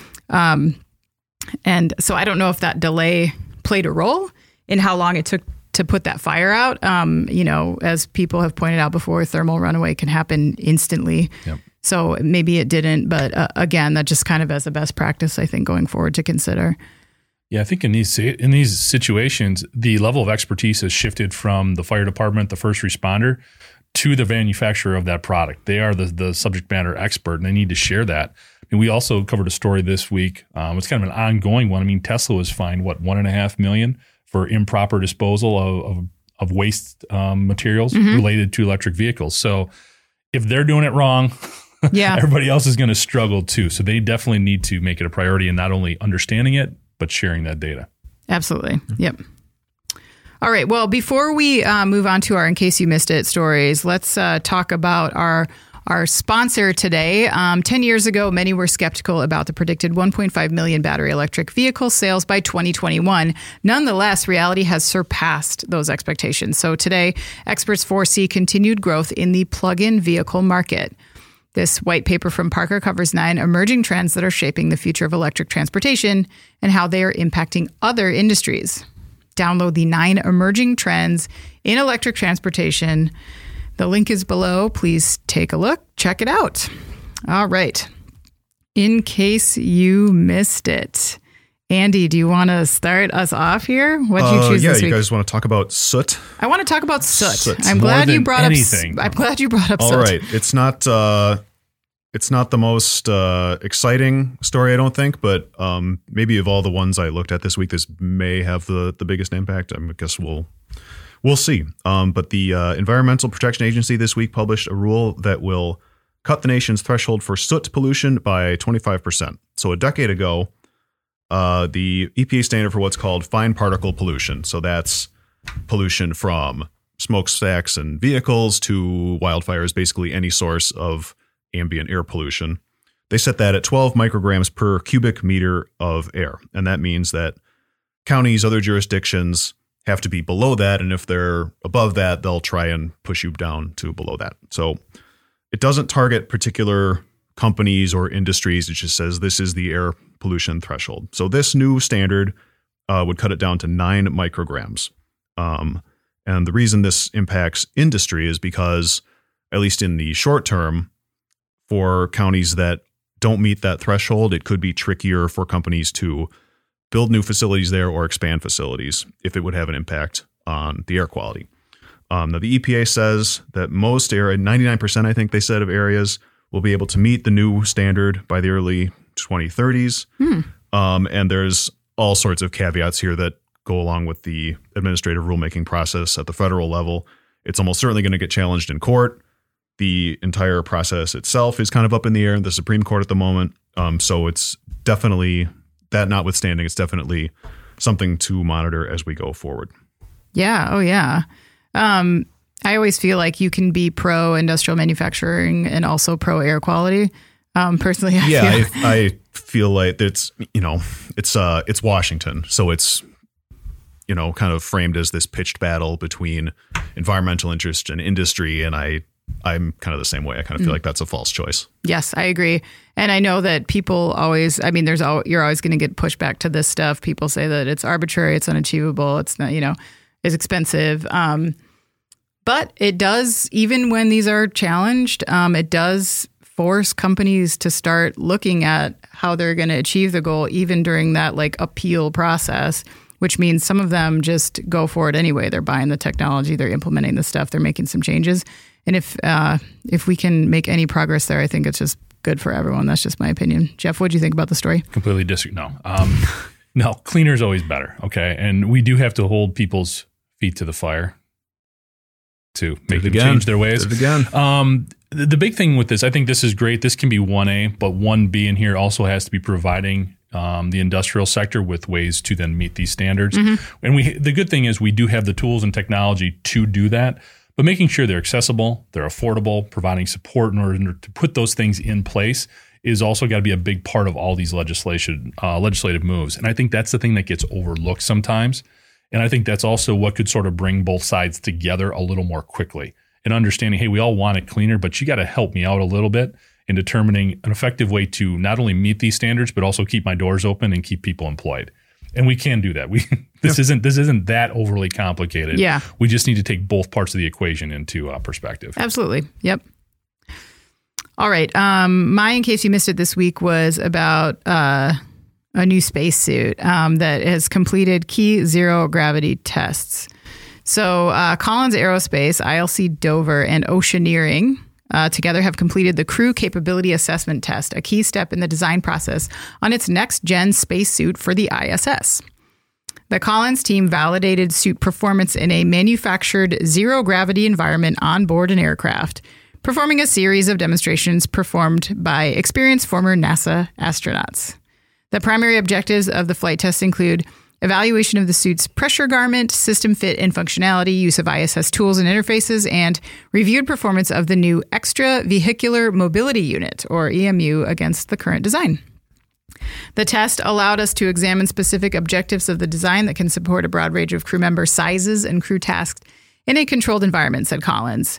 And so I don't know if that delay played a role in how long it took to put that fire out. As people have pointed out before, thermal runaway can happen instantly. Yep. So maybe it didn't, but again, that just kind of as a best practice, I think, going forward to consider. Yeah, I think in these situations, the level of expertise has shifted from the fire department, the first responder, to the manufacturer of that product. They are the subject matter expert, and they need to share that. And we also covered a story this week. It's kind of an ongoing one. I mean, Tesla was fined, $1.5 million for improper disposal of waste materials related to electric vehicles. So if they're doing it wrong, everybody else is going to struggle too. So they definitely need to make it a priority in not only understanding it, but sharing that data. Absolutely. Yep. All right. Well, before we move on to our In Case You Missed It stories, let's talk about our sponsor today. 10 years ago, many were skeptical about the predicted 1.5 million battery electric vehicle sales by 2021. Nonetheless, reality has surpassed those expectations. So today, experts foresee continued growth in the plug-in vehicle market. This white paper from Parker covers 9 emerging trends that are shaping the future of electric transportation and how they are impacting other industries. Download the 9 emerging trends in electric transportation. The link is below. Please take a look. Check it out. All right. In case you missed it, Andy, do you want to start us off here? What did you choose this week? You guys want to talk about soot? I want to talk about soot. I'm glad you brought up soot. All right. It's not the most exciting story, I don't think, but maybe of all the ones I looked at this week, this may have the biggest impact. I guess we'll see. But the Environmental Protection Agency this week published a rule that will cut the nation's threshold for soot pollution by 25%. So a decade ago, the EPA standard for what's called fine particle pollution. So that's pollution from smokestacks and vehicles to wildfires, basically any source of ambient air pollution. They set that at 12 micrograms per cubic meter of air. And that means that counties, other jurisdictions have to be below that. And if they're above that, they'll try and push you down to below that. So it doesn't target particular companies or industries. It just says this is the air pollution threshold. So this new standard would cut it down to 9 micrograms. And the reason this impacts industry is because, at least in the short term, for counties that don't meet that threshold, it could be trickier for companies to build new facilities there or expand facilities if it would have an impact on the air quality. Now, the EPA says that most area, 99%, I think they said, of areas will be able to meet the new standard by the early 2030s. And there's all sorts of caveats here that go along with the administrative rulemaking process at the federal level. It's almost certainly going to get challenged in court. The entire process itself is kind of up in the air in the Supreme Court at the moment. So it's definitely, that notwithstanding, it's definitely something to monitor as we go forward. Yeah. Oh, yeah. I always feel like you can be pro industrial manufacturing and also pro air quality. Personally, I feel like it's, it's Washington. So it's, kind of framed as this pitched battle between environmental interest and industry. And I'm kind of the same way. I kind of feel like that's a false choice. Yes, I agree. And I know that people always, you're always going to get pushback to this stuff. People say that it's arbitrary, it's unachievable, it's not, it's expensive. But it does, even when these are challenged, it does force companies to start looking at how they're going to achieve the goal, even during that appeal process, which means some of them just go for it anyway. They're buying the technology, they're implementing the stuff, they're making some changes. And if we can make any progress there, I think it's just good for everyone. That's just my opinion. Jeff, what do you think about the story? Completely disagree. No. No, cleaner is always better. Okay. And we do have to hold people's feet to the fire to make them change their ways. The big thing with this, I think this is great. This can be 1A, but 1B in here also has to be providing the industrial sector with ways to then meet these standards. And the good thing is we do have the tools and technology to do that, but making sure they're accessible, they're affordable, providing support in order to put those things in place is also got to be a big part of all these legislative moves. And I think that's the thing that gets overlooked sometimes. And I think that's also what could sort of bring both sides together a little more quickly and understanding, hey, we all want it cleaner, but you got to help me out a little bit in determining an effective way to not only meet these standards, but also keep my doors open and keep people employed. And we can do that. This isn't that overly complicated. Yeah. We just need to take both parts of the equation into perspective. Absolutely. Yep. All right. My, in case you missed it this week, was about a new spacesuit that has completed key zero gravity tests. So Collins Aerospace, ILC Dover, and Oceaneering together have completed the Crew Capability Assessment Test, a key step in the design process on its next-gen spacesuit for the ISS. The Collins team validated suit performance in a manufactured zero-gravity environment on board an aircraft, performing a series of demonstrations performed by experienced former NASA astronauts. The primary objectives of the flight test include evaluation of the suit's pressure garment, system fit and functionality, use of ISS tools and interfaces, and reviewed performance of the new Extravehicular Mobility Unit, or EMU, against the current design. The test allowed us to examine specific objectives of the design that can support a broad range of crew member sizes and crew tasks in a controlled environment, said Collins.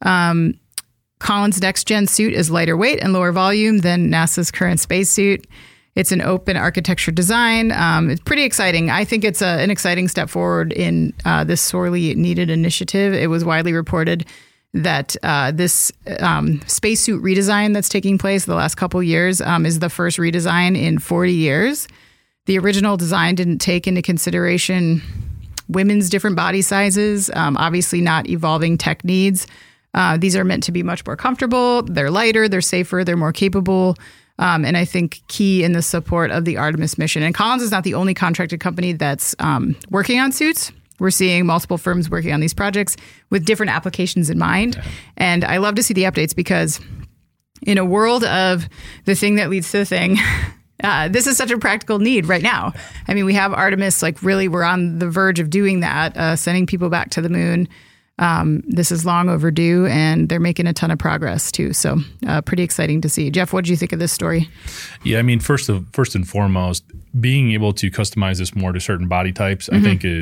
Collins' next-gen suit is lighter weight and lower volume than NASA's current spacesuit. It's an open architecture design. It's pretty exciting. I think it's an exciting step forward in this sorely needed initiative. It was widely reported that this spacesuit redesign that's taking place the last couple years is the first redesign in 40 years. The original design didn't take into consideration women's different body sizes, obviously not evolving tech needs. These are meant to be much more comfortable. They're lighter, they're safer, they're more capable. And I think key in the support of the Artemis mission. And Collins is not the only contracted company that's working on suits. We're seeing multiple firms working on these projects with different applications in mind. Yeah. And I love to see the updates because in a world of the thing that leads to the thing, this is such a practical need right now. I mean, we have Artemis, really we're on the verge of doing that, sending people back to the moon. This is long overdue, and they're making a ton of progress too. So pretty exciting to see. Jeff, what did you think of this story? Yeah, I mean, first and foremost, being able to customize this more to certain body types, I think is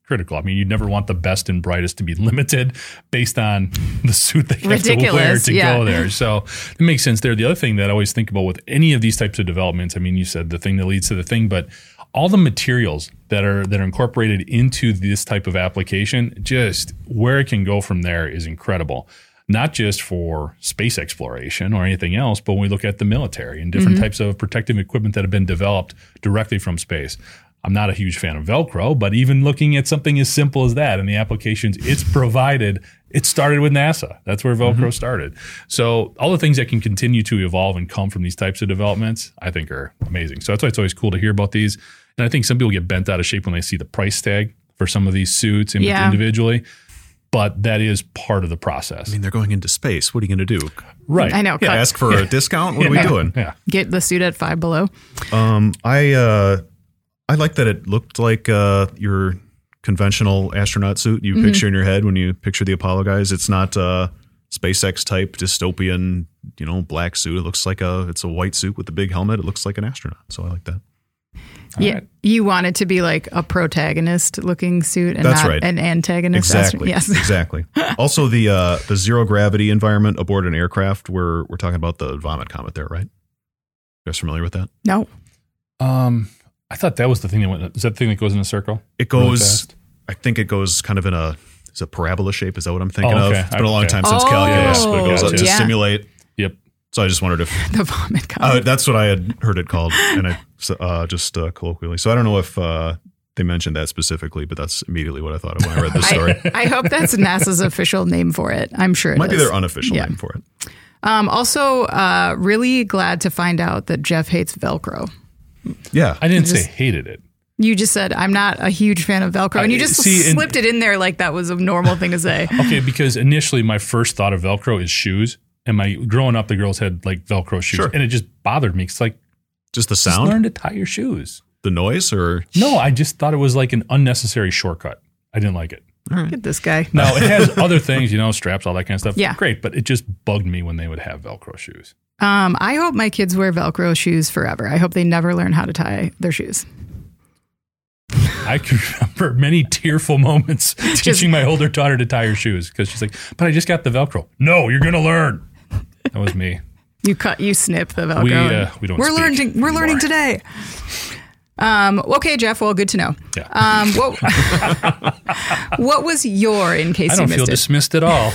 critical. I mean, you'd never want the best and brightest to be limited based on the suit they have to wear to go there. So it makes sense there. The other thing that I always think about with any of these types of developments, I mean, you said the thing that leads to the thing, but all the materials that are incorporated into this type of application, just where it can go from there is incredible. Not just for space exploration or anything else, but when we look at the military and different types of protective equipment that have been developed directly from space. I'm not a huge fan of Velcro, but even looking at something as simple as that and the applications it's provided, it started with NASA. That's where Velcro started. So all the things that can continue to evolve and come from these types of developments, I think are amazing. So that's why it's always cool to hear about these. And I think some people get bent out of shape when they see the price tag for some of these suits individually. But that is part of the process. I mean, they're going into space. What are you going to do? Right. I know. Yeah, ask for a discount? What are we doing? Yeah. Get the suit at Five Below. I like that it looked like your conventional astronaut suit you picture in your head when you picture the Apollo guys. It's not a SpaceX type dystopian, black suit. It looks like it's a white suit with a big helmet. It looks like an astronaut. So I like that. Right. You want it to be like a protagonist looking suit and not an antagonist. Exactly. Yes. Exactly. Also the zero gravity environment aboard an aircraft, we're talking about the Vomit Comet there, right? You guys familiar with that? No. I thought that was the thing that went. Is that the thing that goes in a circle? It goes. Really, I think it goes kind of in a parabola shape. Is that what I'm thinking of? It's been a long time since calculus, but it goes to simulate. Yep. So I just wondered if the Vomit Comet. That's what I had heard it called, and I just colloquially. So I don't know if they mentioned that specifically, but that's immediately what I thought of when I read this story. I hope that's NASA's official name for it. I'm sure it might be their unofficial name for it. Also, really glad to find out that Jeff hates Velcro. Yeah. I didn't say hated it. You just said, I'm not a huge fan of Velcro. And you just slipped it in there like that was a normal thing to say. Okay, because initially my first thought of Velcro is shoes. And growing up, the girls had like Velcro shoes. Sure. And it just bothered me. It's like, just the sound? Just learn to tie your shoes. The noise or? No, I just thought it was like an unnecessary shortcut. I didn't like it. All right. Look at this guy. Now, it has other things, straps, all that kind of stuff. Yeah. Great, but it just bugged me when they would have Velcro shoes. I hope my kids wear Velcro shoes forever. I hope they never learn how to tie their shoes. I can remember many tearful moments teaching my older daughter to tie her shoes because she's like, but I just got the Velcro. No, you're going to learn. That was me. You snip the Velcro. We don't We're learning today. Okay, Jeff. Well, good to know. Yeah. What was your, in case you missed it? I don't feel dismissed at all.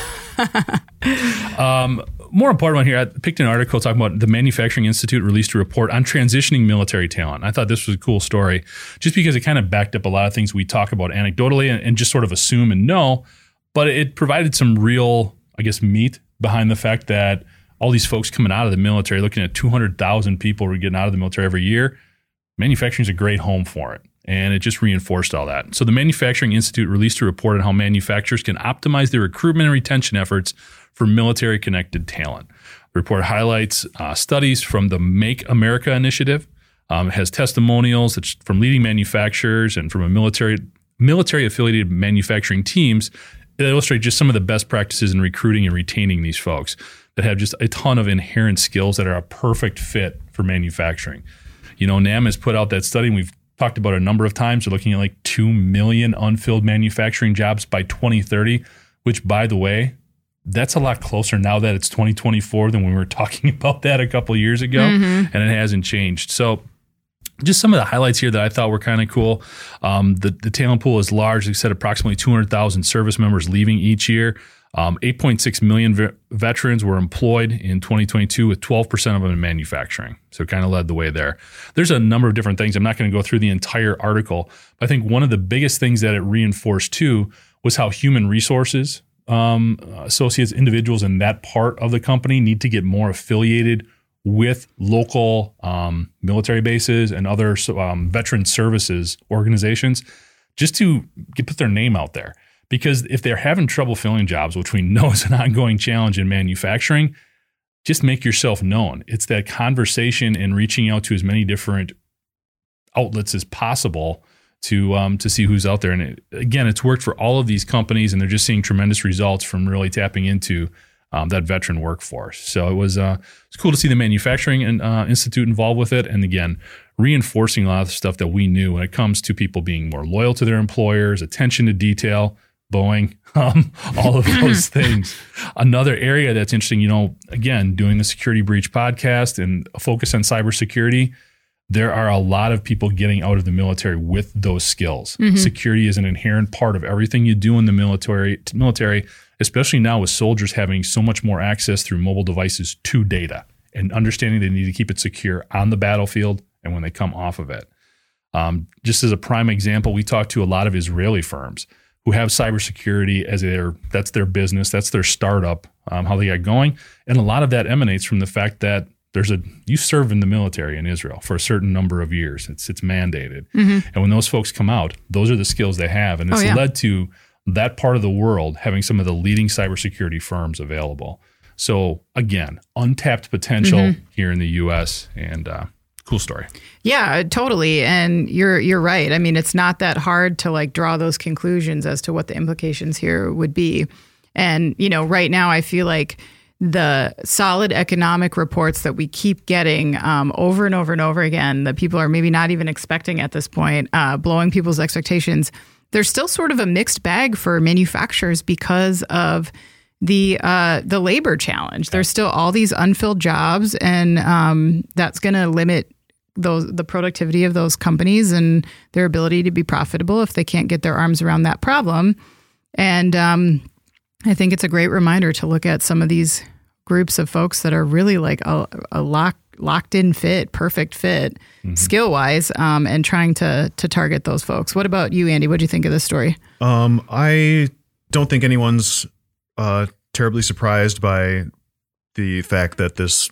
More important one here, I picked an article talking about the Manufacturing Institute released a report on transitioning military talent. I thought this was a cool story just because it kind of backed up a lot of things we talk about anecdotally and just sort of assume and know, but it provided some real, meat behind the fact that all these folks coming out of the military, looking at 200,000 people who are getting out of the military every year, manufacturing is a great home for it. And it just reinforced all that. So the Manufacturing Institute released a report on how manufacturers can optimize their recruitment and retention efforts for military-connected talent. The report highlights studies from the Make America initiative. It has testimonials from leading manufacturers and from a military-affiliated manufacturing teams that illustrate just some of the best practices in recruiting and retaining these folks that have just a ton of inherent skills that are a perfect fit for manufacturing. NAM has put out that study, and we've talked about it a number of times. They're looking at like 2 million unfilled manufacturing jobs by 2030, which, by the way, that's a lot closer now that it's 2024 than when we were talking about that a couple of years ago, and it hasn't changed. So just some of the highlights here that I thought were kind of cool. The talent pool is large. They said approximately 200,000 service members leaving each year. 8.6 million veterans were employed in 2022 with 12% of them in manufacturing. So it kind of led the way there. There's a number of different things. I'm not going to go through the entire article, but I think one of the biggest things that it reinforced too was how human resources associates, individuals in that part of the company need to get more affiliated with local military bases and other veteran services organizations just to put their name out there. Because if they're having trouble filling jobs, which we know is an ongoing challenge in manufacturing, just make yourself known. It's that conversation and reaching out to as many different outlets as possible to see who's out there. And again, it's worked for all of these companies, and they're just seeing tremendous results from really tapping into that veteran workforce. So it was it's cool to see the manufacturing institute involved with it, and again, reinforcing a lot of the stuff that we knew when it comes to people being more loyal to their employers, attention to detail, Boeing, all of those things. Another area that's interesting, again, doing the Security Breach podcast and a focus on cybersecurity, there are a lot of people getting out of the military with those skills. Security is an inherent part of everything you do in the military, especially now with soldiers having so much more access through mobile devices to data and understanding they need to keep it secure on the battlefield and when they come off of it. Just as a prime example, we talked to a lot of Israeli firms who have cybersecurity as that's their business, that's their startup, how they got going. And a lot of that emanates from the fact that you serve in the military in Israel for a certain number of years. It's mandated. And when those folks come out, those are the skills they have. And it's led to that part of the world having some of the leading cybersecurity firms available. So again, untapped potential here in the U.S. and cool story. Yeah, totally. And you're right. I mean, it's not that hard to draw those conclusions as to what the implications here would be. And, right now I feel like the solid economic reports that we keep getting over and over and over again that people are maybe not even expecting at this point, blowing people's expectations, there's still sort of a mixed bag for manufacturers because of the labor challenge. There's still all these unfilled jobs, and that's going to limit the productivity of those companies and their ability to be profitable if they can't get their arms around that problem. And I think it's a great reminder to look at some of these groups of folks that are really like a locked in fit, perfect fit, skill wise, and trying to target those folks. What about you, Andy? What do you think of this story? I don't think anyone's terribly surprised by the fact that this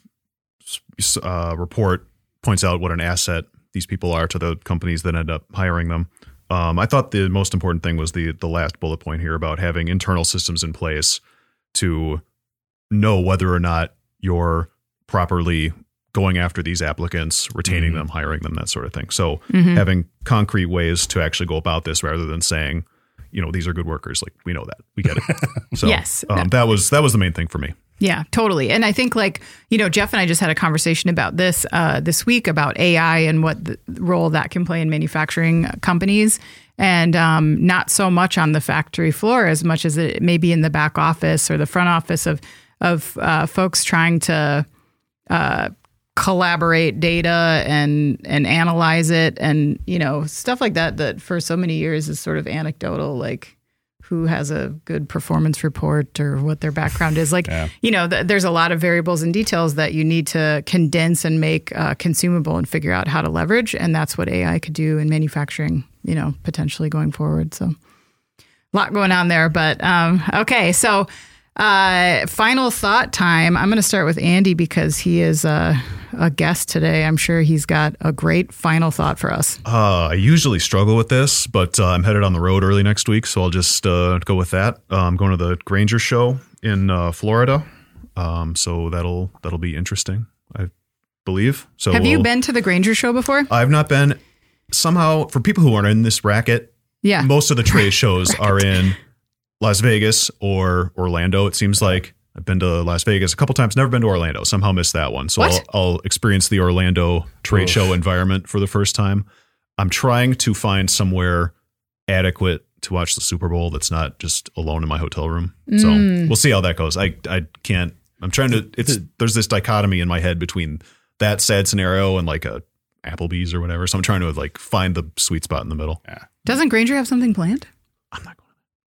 report points out what an asset these people are to the companies that end up hiring them. I thought the most important thing was the last bullet point here about having internal systems in place to know whether or not you're properly going after these applicants, retaining them, hiring them, that sort of thing. So having concrete ways to actually go about this rather than saying, these are good workers. Like, we know that. We get it. So yes, that was the main thing for me. Yeah, totally. And I think Jeff and I just had a conversation about this week about AI and what the role that can play in manufacturing companies, and not so much on the factory floor as much as it may be in the back office or the front office of folks trying to collaborate data and analyze it, and stuff like that for so many years is sort of anecdotal, like who has a good performance report or what their background is. There's a lot of variables and details that you need to condense and make consumable and figure out how to leverage. And that's what AI could do in manufacturing, potentially going forward. So a lot going on there, but okay. So final thought time. I'm going to start with Andy because he is a guest today. I'm sure he's got a great final thought for us. I usually struggle with this, but I'm headed on the road early next week, so I'll just go with that. I'm going to the Grainger show in Florida, so that'll be interesting, I believe. So have you been to the Grainger show before? I've not been. Somehow, for people who aren't in this bracket, most of the trade shows are in Las Vegas or Orlando. It seems like I've been to Las Vegas a couple times, never been to Orlando. Somehow missed that one. So I'll experience the Orlando trade show environment for the first time. I'm trying to find somewhere adequate to watch the Super Bowl that's not just alone in my hotel room. So we'll see how that goes. I can't, I'm trying to, there's this dichotomy in my head between that sad scenario and like a Applebee's or whatever. So I'm trying to find the sweet spot in the middle. Yeah. Doesn't Grainger have something planned? I'm not going.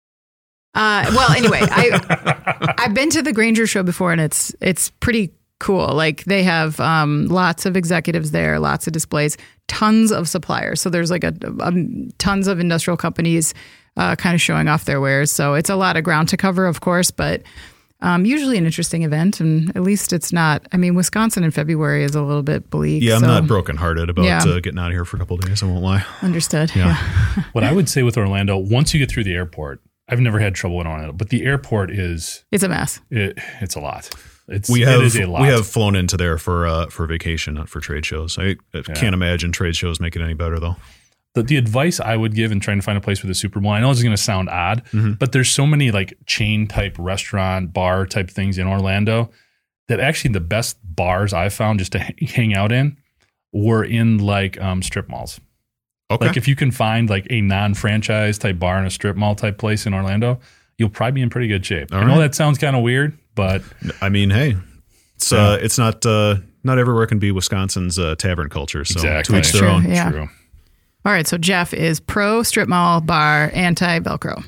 Well, anyway, I've been to the Grainger show before, and it's pretty cool. Like, they have lots of executives there, lots of displays, tons of suppliers. So there's tons of industrial companies kind of showing off their wares. So it's a lot of ground to cover, of course, but usually an interesting event. And at least it's not. I mean, Wisconsin in February is a little bit bleak. Yeah, I'm not brokenhearted about getting out of here for a couple of days. I won't lie. Understood. Yeah. What I would say with Orlando, once you get through the airport, I've never had trouble in Orlando, but the airport it's a mess. It's a lot. It is a lot. We have flown into there for vacation, not for trade shows. I can't imagine trade shows make it any better though. the advice I would give in trying to find a place with a Super Bowl, I know this is going to sound odd, but there's so many like chain type restaurant, bar type things in Orlando that actually the best bars I've found just to hang out in were in like strip malls. Okay. Like if you can find like a non-franchise type bar in a strip mall type place in Orlando, you'll probably be in pretty good shape. I know that sounds kind of weird, but I mean, hey, it's not everywhere can be Wisconsin's tavern culture. So exactly. to each their own. Yeah. True. All right, so Jeff is pro strip mall, bar, anti Velcro.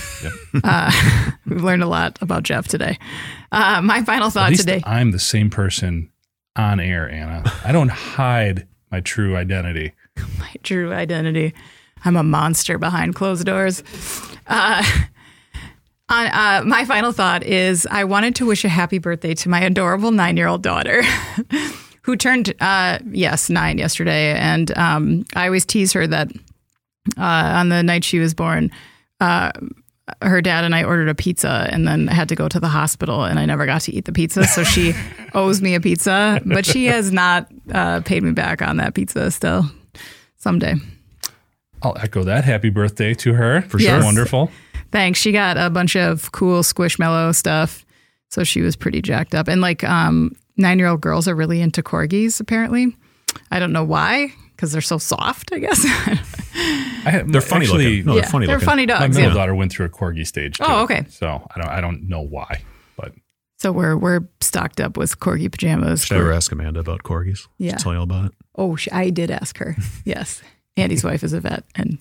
We've learned a lot about Jeff today. My final thought today. I'm the same person on air, Anna. I don't hide my true identity. My true identity. I'm a monster behind closed doors. My final thought is I wanted to wish a happy birthday to my adorable 9-year-old daughter who turned, 9 yesterday. And I always tease her that on the night she was born, her dad and I ordered a pizza and then had to go to the hospital and I never got to eat the pizza. So she owes me a pizza, but she has not paid me back on that pizza still. Someday. I'll echo that. Happy birthday to her. For Yes. sure. Wonderful. Thanks. She got a bunch of cool Squishmallow stuff. So she was pretty jacked up. And like 9-year-old girls are really into corgis, apparently. I don't know why, because they're so soft, I guess. They're funny looking. No, they're funny they're looking. funny My dogs. middle Yeah. daughter went through a corgi stage too. Oh, okay. So I don't know why, but So we're stocked up with corgi pajamas. Should I ever ask Amanda about corgis? Yeah. She'll tell you all about it. Oh, I did ask her. Yes. Andy's wife is a vet. And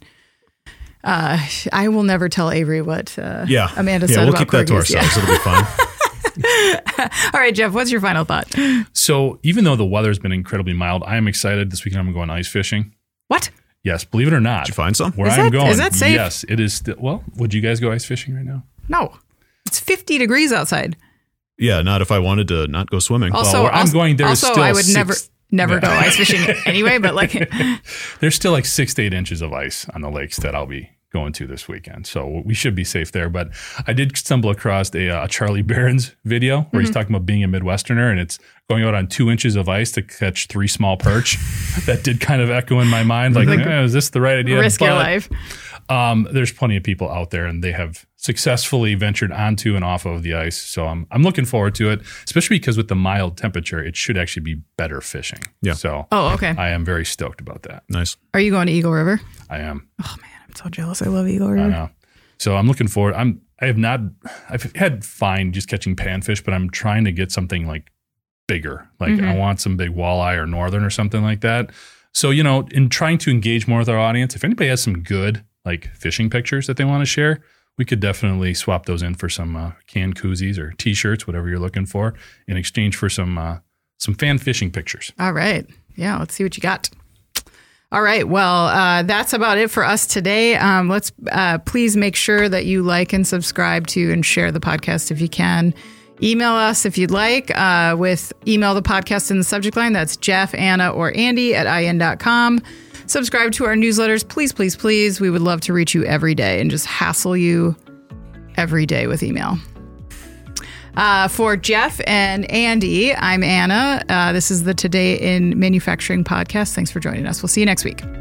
I will never tell Avery what Amanda said we'll about keep that to corgis. ourselves. It'll be fun. All right, Jeff, what's your final thought? so even though the weather's been incredibly mild, I am excited. This weekend I'm going ice fishing. What? Yes, believe it or not. Did you find some? Where Is I'm that- going. is that safe? Yes, it is. Well, would you guys go ice fishing right now? No. It's 50 degrees outside. Yeah, not if I wanted to not go swimming. Also, where I'm going, there's also still I would six- never go ice fishing anyway, but like There's still like 6 to 8 inches of ice on the lakes that I'll be going to this weekend. So we should be safe there. But I did stumble across a Charlie Barron's video where he's talking about being a Midwesterner and it's going out on 2 inches of ice to catch 3 small perch. That did kind of echo in my mind. Like, is this the right idea? risk your life. There's plenty of people out there and they have successfully ventured onto and off of the ice. So I'm looking forward to it, especially because with the mild temperature, it should actually be better fishing. Yeah. So Oh, okay. I am very stoked about that. Nice. Are you going to Eagle River? I am. Oh man, I'm so jealous. I love Eagle I River. know. So I'm looking forward. I've had fine just catching panfish, but I'm trying to get something like bigger. Like I want some big walleye or northern or something like that. So, in trying to engage more with our audience, if anybody has some good like fishing pictures that they want to share, we could definitely swap those in for some canned koozies or t-shirts, whatever you're looking for, in exchange for some fan fishing pictures. All right. Yeah, let's see what you got. All right. Well, that's about it for us today. Let's please make sure that you like and subscribe to and share the podcast if you can. Email us if you'd like with email the podcast in the subject line. That's Jeff, Anna, or Andy at in.com. Subscribe to our newsletters. Please, please, please. We would love to reach you every day and just hassle you every day with email. For Jeff and Andy, I'm Anna. This is the Today in Manufacturing podcast. Thanks for joining us. We'll see you next week.